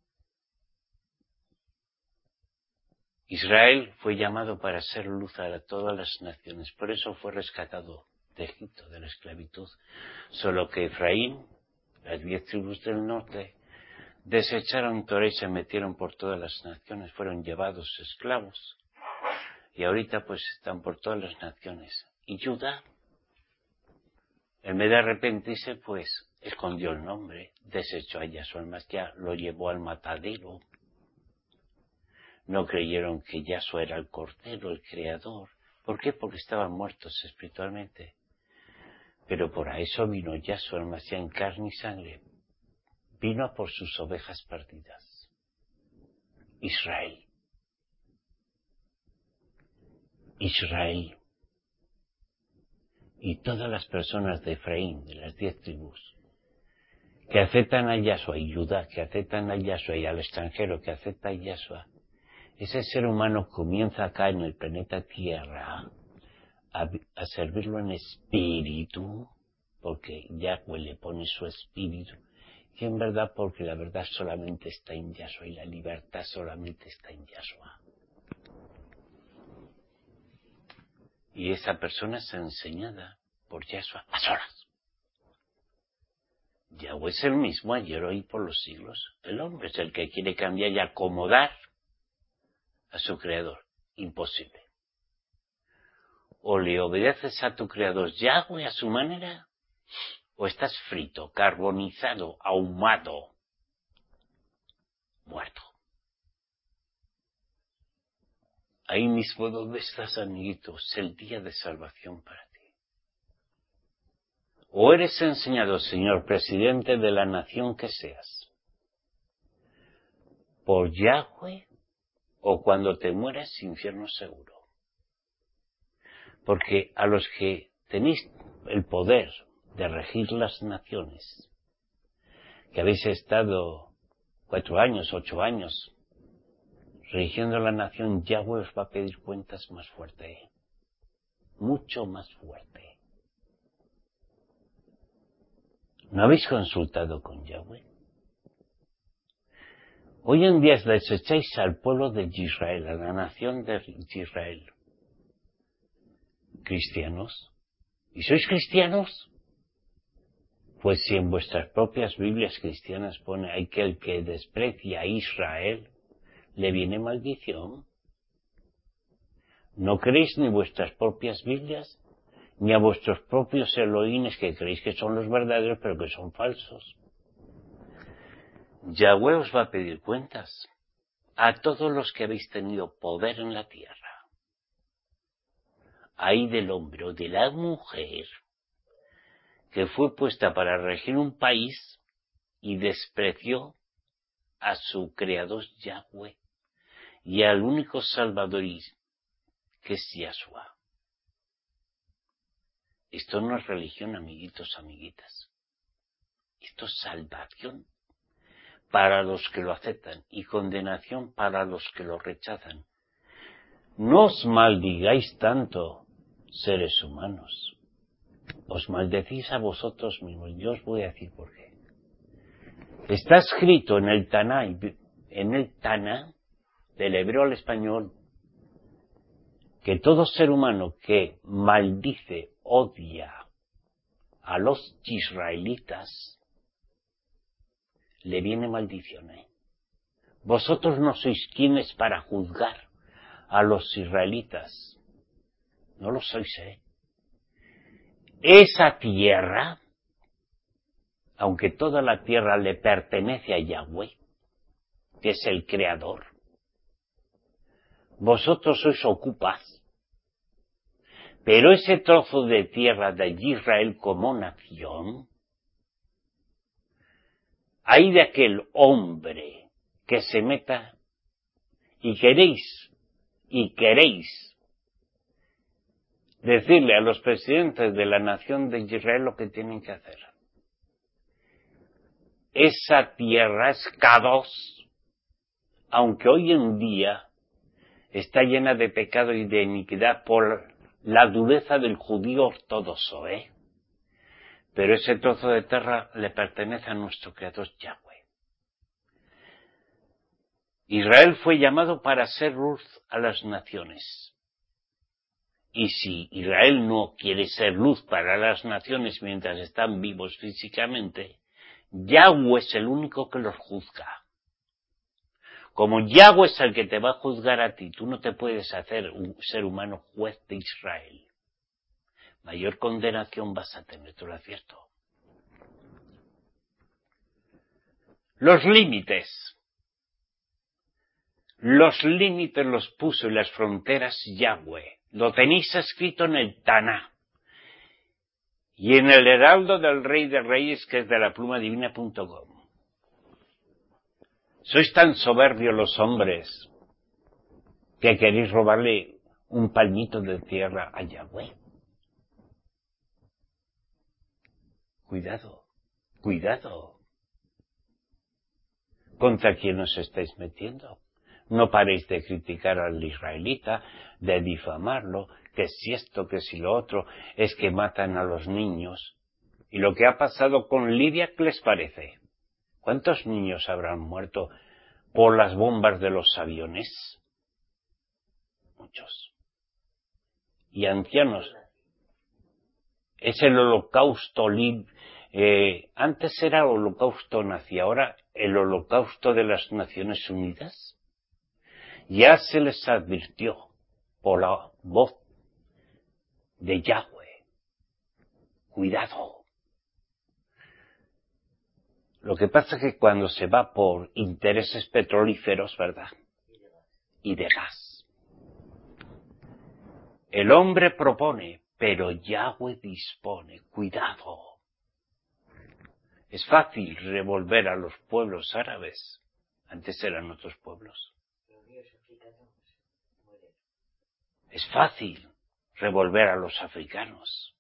Israel fue llamado para ser luz a todas las naciones, por eso fue rescatado de Egipto, de la esclavitud. Solo que Efraín, las diez tribus del norte, desecharon Torah y se metieron por todas las naciones, fueron llevados esclavos. Y ahorita pues están por todas las naciones. Y Judá, en vez de arrepentirse, pues escondió el nombre, desechó a Yahshua el Mashiach, lo llevó al matadero. No creyeron que Yahshua era el Cordero, el Creador. ¿Por qué? Porque estaban muertos espiritualmente. Pero por eso vino Yahshua el Mashiach en carne y sangre. Vino a por sus ovejas perdidas. Israel. Israel. y todas las personas de Efraín, de las diez tribus, que aceptan a Yahshua y Judá, que aceptan a Yahshua y al extranjero que acepta a Yahshua, ese ser humano comienza acá en el planeta Tierra a, a servirlo en espíritu, porque Yahweh le pone su espíritu, y en verdad porque la verdad solamente está en Yahshua y la libertad solamente está en Yahshua. Y esa persona es enseñada por Yahshua a solas. Yahweh es el mismo ayer, hoy, por los siglos. El hombre es el que quiere cambiar y acomodar a su creador. Imposible. O le obedeces a tu creador Yahweh a su manera, o estás frito, carbonizado, ahumado, muerto. Ahí mismo donde estás, amiguito, es el día de salvación para ti. O eres enseñado, señor presidente de la nación que seas, por Yahweh, o cuando te mueres, infierno seguro. Porque a los que tenéis el poder de regir las naciones, que habéis estado cuatro años, ocho años, rigiendo la nación, Yahweh os va a pedir cuentas más fuerte, mucho más fuerte. ¿No habéis consultado con Yahweh? Hoy en día desecháis al pueblo de Israel, a la nación de Israel. ¿Cristianos? ¿Y sois cristianos? Pues si en vuestras propias Biblias cristianas pone hay que el que desprecia a Israel, le viene maldición. ¿No creéis ni vuestras propias Biblias, ni a vuestros propios Elohines que creéis que son los verdaderos, pero que son falsos? Yahweh os va a pedir cuentas a todos los que habéis tenido poder en la tierra. Hay del hombre o de la mujer que fue puesta para regir un país y despreció a su creador Yahweh y al único salvador que es Yahshua. Esto no es religión, amiguitos, amiguitas. Esto es salvación para los que lo aceptan y condenación para los que lo rechazan. No os maldigáis tanto, seres humanos. Os maldecís a vosotros mismos. Yo os voy a decir por qué. Está escrito en el Taná, en el Taná, del hebreo al español, que todo ser humano que maldice, odia a los israelitas, le viene maldición, ¿eh? Vosotros no sois quienes para juzgar a los israelitas. No lo sois, ¿eh? Esa tierra, aunque toda la tierra le pertenece a Yahweh, que es el creador, vosotros sois ocupas. Pero ese trozo de tierra de Israel como nación, hay de aquel hombre que se meta y queréis, y queréis decirle a los presidentes de la nación de Israel lo que tienen que hacer. Esa tierra es Kadosh, aunque hoy en día está llena de pecado y de iniquidad por la dureza del judío ortodoxo, ¿eh? Pero ese trozo de tierra le pertenece a nuestro creador Yahweh. Israel fue llamado para ser luz a las naciones. Y si Israel no quiere ser luz para las naciones mientras están vivos físicamente, Yahweh es el único que los juzga. Como Yahweh es el que te va a juzgar a ti, tú no te puedes hacer un ser humano juez de Israel. Mayor condenación vas a tener, te lo advierto. Los límites. Los límites los puso y las fronteras Yahweh. Lo tenéis escrito en el Taná. Y en el Heraldo del Rey de Reyes, que es de la pluma divina punto com. Sois tan soberbios los hombres que queréis robarle un palmito de tierra a Yahweh. Cuidado, cuidado. ¿Contra quién os estáis metiendo? No paréis de criticar al israelita, de difamarlo, que si esto, que si lo otro, es que matan a los niños. Y lo que ha pasado con Libia, ¿qué les parece? ¿Cuántos niños habrán muerto por las bombas de los aviones? Muchos. Y ancianos. Es el holocausto lib... Eh, antes era el holocausto nazi, ahora el holocausto de las Naciones Unidas. Ya se les advirtió por la voz de Yahweh. Cuidado. Lo que pasa es que cuando se va por intereses petrolíferos, ¿verdad? Y de gas. El hombre propone, pero Yahweh dispone. Cuidado. Es fácil revolver a los pueblos árabes. Antes eran otros pueblos. Es fácil revolver a los africanos.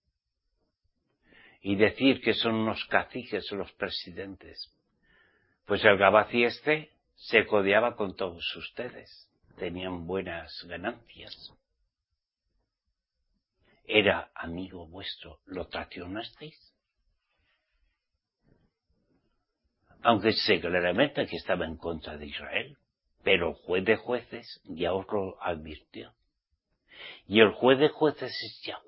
Y decir que son unos caciques los presidentes. Pues el Gabazi este se codeaba con todos ustedes. Tenían buenas ganancias. Era amigo vuestro. ¿Lo traicionasteis? Aunque sé claramente que estaba en contra de Israel. Pero el juez de jueces ya os lo advirtió. Y el juez de jueces es Yahweh.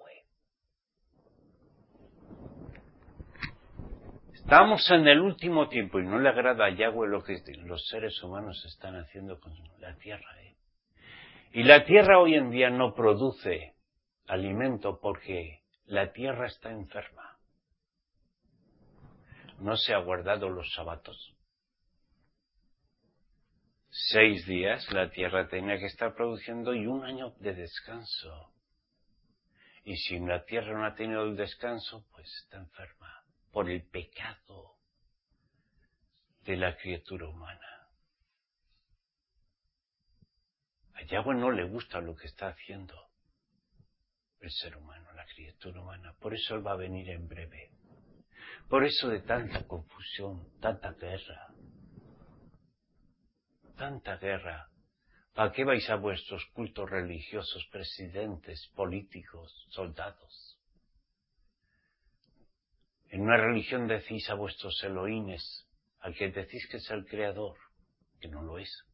Estamos en el último tiempo y no le agrada a Yahweh lo que los seres humanos están haciendo con la tierra. ¿eh? Y la tierra hoy en día no produce alimento porque la tierra está enferma. No se ha guardado los sabatos. Seis días la tierra tenía que estar produciendo y un año de descanso. Y si la tierra no ha tenido el descanso, pues está enferma por el pecado de la criatura humana. A Yahweh no le gusta lo que está haciendo el ser humano, la criatura humana. Por eso Él va a venir en breve. Por eso de tanta confusión, tanta guerra. Tanta guerra. ¿Para qué vais a vuestros cultos religiosos, presidentes, políticos, soldados? En una religión decís a vuestros Elohines, al que decís que es el creador, que no lo es.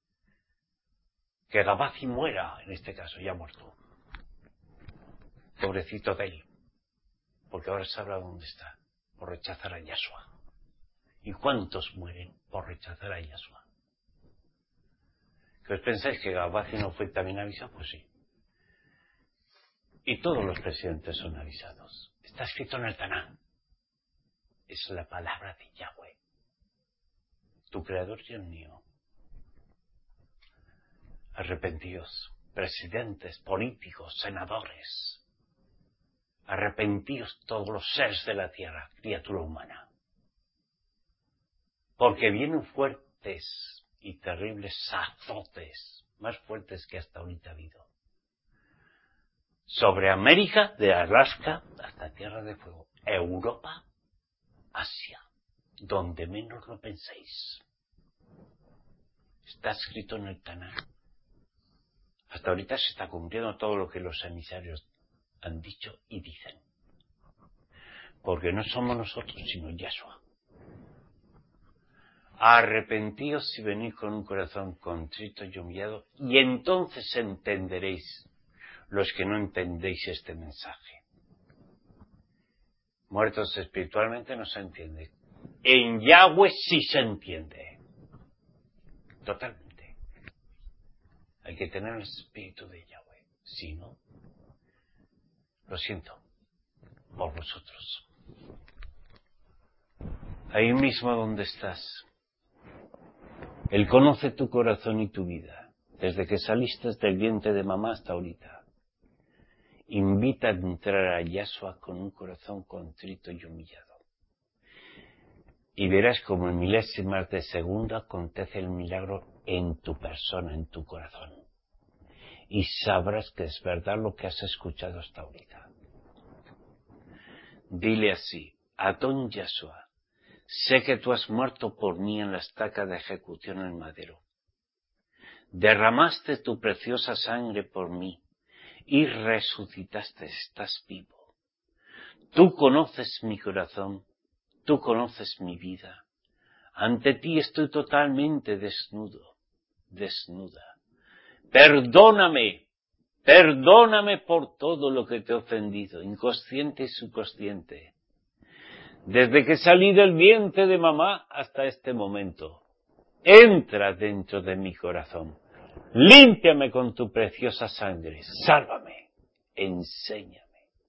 Que Gabazi muera, en este caso, ya muerto. Pobrecito de él. Porque ahora sabrá dónde está, por rechazar a Yahshua. ¿Y cuántos mueren por rechazar a Yahshua? ¿Que os pensáis que Gabazi no fue también avisado? Pues sí. Y todos los presidentes son avisados. Está escrito en el Tanán. Es la palabra de Yahweh. Tu creador y el mío. Arrepentíos, presidentes, políticos, senadores. Arrepentíos todos los seres de la tierra, criatura humana. Porque vienen fuertes y terribles azotes, más fuertes que hasta ahorita ha habido. Sobre América, de Alaska hasta Tierra de Fuego. Europa, Asia, donde menos lo penséis. Está escrito en el Tanán. Hasta ahorita se está cumpliendo todo lo que los emisarios han dicho y dicen. Porque no somos nosotros, sino Yahshua. Arrepentíos y venid con un corazón contrito y humillado, y entonces entenderéis los que no entendéis este mensaje. Muertos espiritualmente no se entiende. En Yahweh sí se entiende. Totalmente. Hay que tener el espíritu de Yahweh. Si no, lo siento por vosotros. Ahí mismo donde estás. Él conoce tu corazón y tu vida, desde que saliste del vientre de mamá hasta ahorita. Invita a entrar a Yahshua con un corazón contrito y humillado. Y verás como en milésimas de segundo acontece el milagro en tu persona, en tu corazón. Y sabrás que es verdad lo que has escuchado hasta ahorita. Dile así: Adón Yahshua, sé que tú has muerto por mí en la estaca de ejecución en el madero. Derramaste tu preciosa sangre por mí y resucitaste, estás vivo. Tú conoces mi corazón, tú conoces mi vida. Ante ti estoy totalmente desnudo, desnuda. Perdóname, perdóname por todo lo que te he ofendido, inconsciente y subconsciente. Desde que salí del vientre de mamá hasta este momento, entra dentro de mi corazón. Límpiame con tu preciosa sangre, sálvame, enséñame.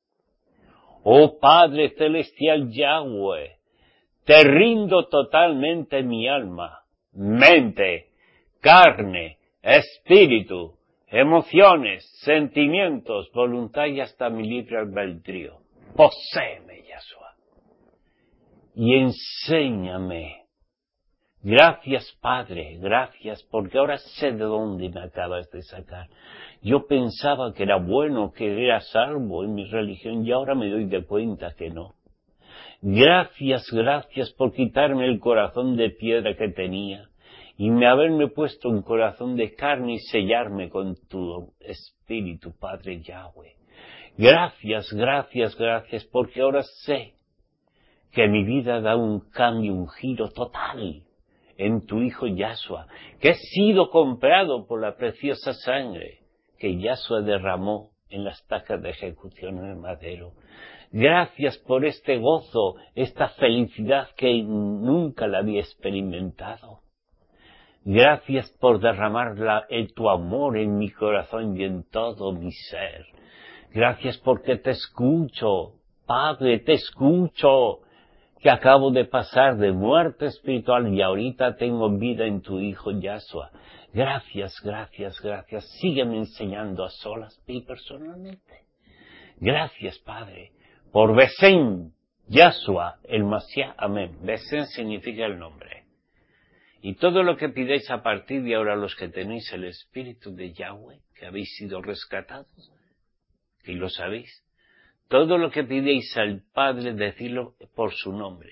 Oh Padre Celestial Yahweh, te rindo totalmente mi alma, mente, carne, espíritu, emociones, sentimientos, voluntad y hasta mi libre albedrío. Poséeme, Yahshua, y enséñame. Gracias, Padre, gracias, porque ahora sé de dónde me acabas de sacar. Yo pensaba que era bueno, que era salvo en mi religión, y ahora me doy de cuenta que no. Gracias, gracias por quitarme el corazón de piedra que tenía, y me haberme puesto un corazón de carne y sellarme con tu Espíritu, Padre Yahweh. Gracias, gracias, gracias, porque ahora sé que mi vida da un cambio, un giro total en tu Hijo Yahshua, que he sido comprado por la preciosa sangre que Yahshua derramó en las estacas de ejecución en el madero. Gracias por este gozo, esta felicidad que nunca la había experimentado. Gracias por derramar la, el, tu amor en mi corazón y en todo mi ser. Gracias porque te escucho, Padre, te escucho, que acabo de pasar de muerte espiritual y ahorita tengo vida en tu Hijo Yahshua. Gracias, gracias, gracias. Sígueme enseñando a solas y personalmente. Gracias, Padre, por Besén, Yahshua, el Mashiach. Amén. Besén significa el nombre. Y todo lo que pidáis a partir de ahora, los que tenéis el Espíritu de Yahweh, que habéis sido rescatados, que lo sabéis, todo lo que pidéis al Padre, decidlo por su nombre.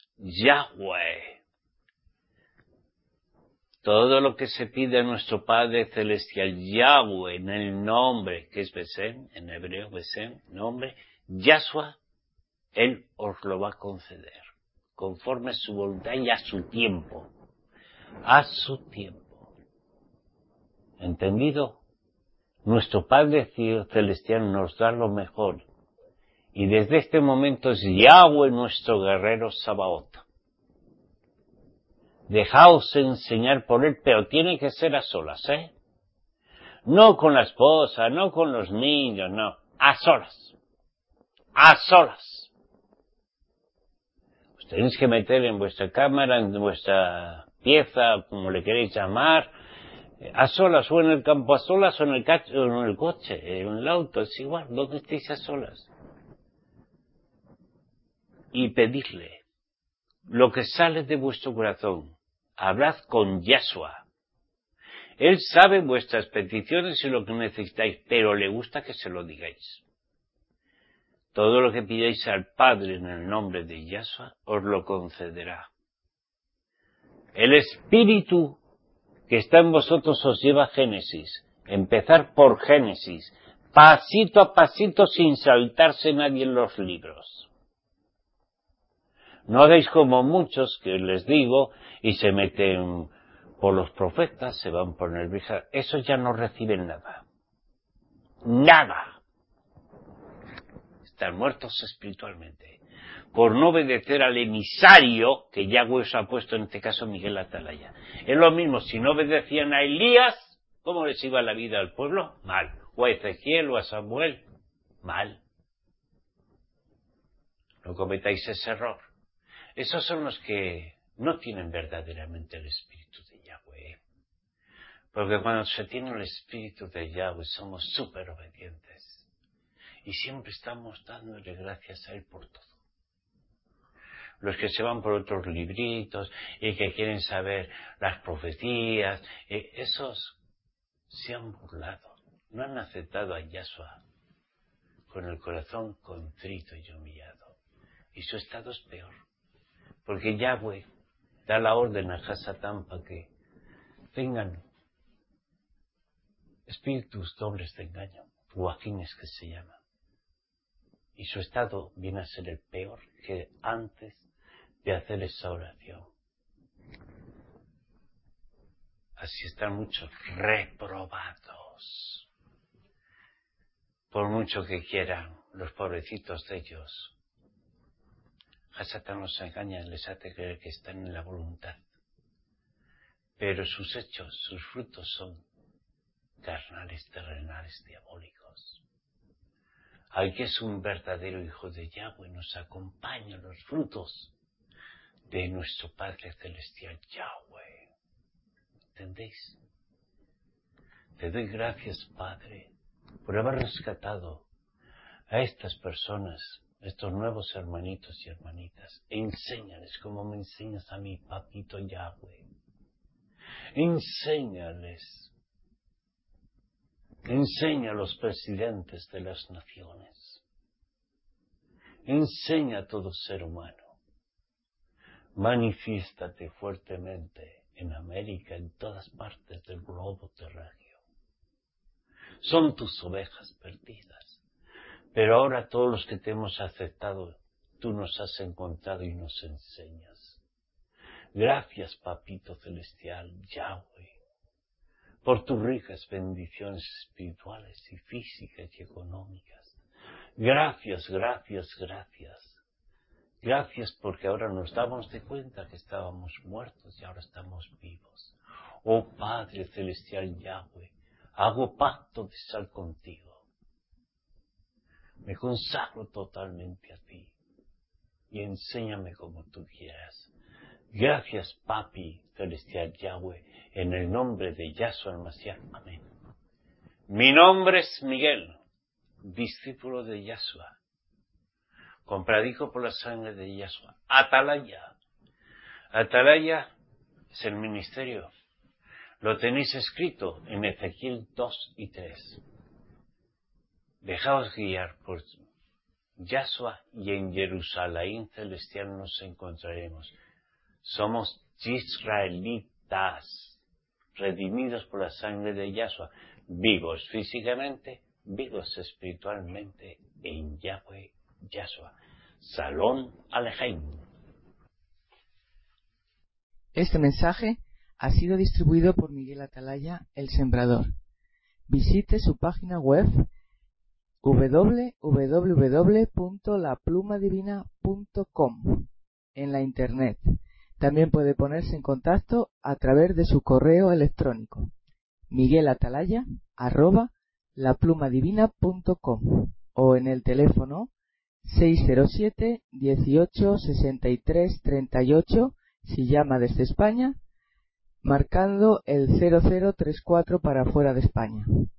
Yahweh. Todo lo que se pide a nuestro Padre Celestial, Yahweh, en el nombre, que es Besén, en hebreo Besén, nombre, Yahshua, Él os lo va a conceder, conforme a su voluntad y a su tiempo. A su tiempo. ¿Entendido? Nuestro Padre Celestial nos da lo mejor. Y desde este momento es Yahweh nuestro guerrero Sabaoth. Dejaos enseñar por él, pero tiene que ser a solas, ¿eh? No con la esposa, no con los niños, no. A solas. A solas. Os tenéis que meter en vuestra cámara, en vuestra pieza, como le queréis llamar, a solas, o en el campo a solas, o en el, cacho, o en el coche, en el auto, es igual, donde estéis a solas. Y pedidle lo que sale de vuestro corazón. Hablad con Yahshua. Él sabe vuestras peticiones y lo que necesitáis, pero le gusta que se lo digáis. Todo lo que pidáis al Padre en el nombre de Yahshua, os lo concederá. El Espíritu que está en vosotros os lleva a Génesis. Empezar por Génesis, pasito a pasito sin saltarse nadie en los libros. No hagáis como muchos, que les digo, y se meten por los profetas, se van por el Bihar. Esos ya no reciben nada. Nada. Están muertos espiritualmente. Por no obedecer al emisario que Yahweh os ha puesto, en este caso Miguel Atalaya. Es lo mismo, si no obedecían a Elías, ¿cómo les iba la vida al pueblo? Mal. O a Ezequiel o a Samuel, mal. No cometáis ese error. Esos son los que no tienen verdaderamente el Espíritu de Yahweh. Porque cuando se tiene el Espíritu de Yahweh somos súper obedientes. Y siempre estamos dándole gracias a Él por todo. Los que se van por otros libritos y que quieren saber las profecías, eh, esos se han burlado. No han aceptado a Yahshua con el corazón contrito y humillado. y su estado es peor. Porque Yahweh da la orden a Hasatán para que tengan espíritus dobles de engaño, ruajines que se llama. Y su estado viene a ser el peor que antes de hacer esa oración. Así están muchos reprobados. Por mucho que quieran los pobrecitos de ellos, Hasatán los engaña, les hace creer que están en la voluntad. Pero sus hechos, sus frutos son carnales, terrenales, diabólicos. Al que es un verdadero hijo de Yahweh nos acompañan los frutos de nuestro Padre Celestial Yahweh. ¿Entendéis? Te doy gracias, Padre, por haber rescatado a estas personas, estos nuevos hermanitos y hermanitas. Enséñales como me enseñas a mi papito Yahweh. Enséñales. Enseña a los presidentes de las naciones. Enseña a todo ser humano. Manifiéstate fuertemente en América, en todas partes del globo terráqueo. Son tus ovejas perdidas. Pero ahora todos los que te hemos aceptado, tú nos has encontrado y nos enseñas. Gracias, Papito Celestial, Yahweh, por tus ricas bendiciones espirituales y físicas y económicas. Gracias, gracias, gracias. Gracias porque ahora nos damos de cuenta que estábamos muertos y ahora estamos vivos. Oh Padre Celestial Yahweh, hago pacto de estar contigo. Me consagro totalmente a ti y enséñame como tú quieras. Gracias, Papi Celestial Yahweh, en el nombre de Yahshua el Mashiach. Amén. Mi nombre es Miguel, discípulo de Yahshua, compradico por la sangre de Yahshua. Atalaya. Atalaya es el ministerio. Lo tenéis escrito en Ezequiel dos y tres. Dejaos guiar por Yahshua y en Jerusalén celestial nos encontraremos. Somos israelitas, redimidos por la sangre de Yahshua, vivos físicamente, vivos espiritualmente en Yahweh Yahshua. Salón Alejaim. Este mensaje ha sido distribuido por Miguel Atalaya, el Sembrador. Visite su página web doble u doble u doble u punto la pluma divina punto com en la internet. También puede ponerse en contacto a través de su correo electrónico miguelatalaya arroba la pluma divina punto com o en el teléfono seis cero siete, dieciocho, sesenta y tres, treinta y ocho si llama desde España, marcando el cero cero tres cuatro para fuera de España.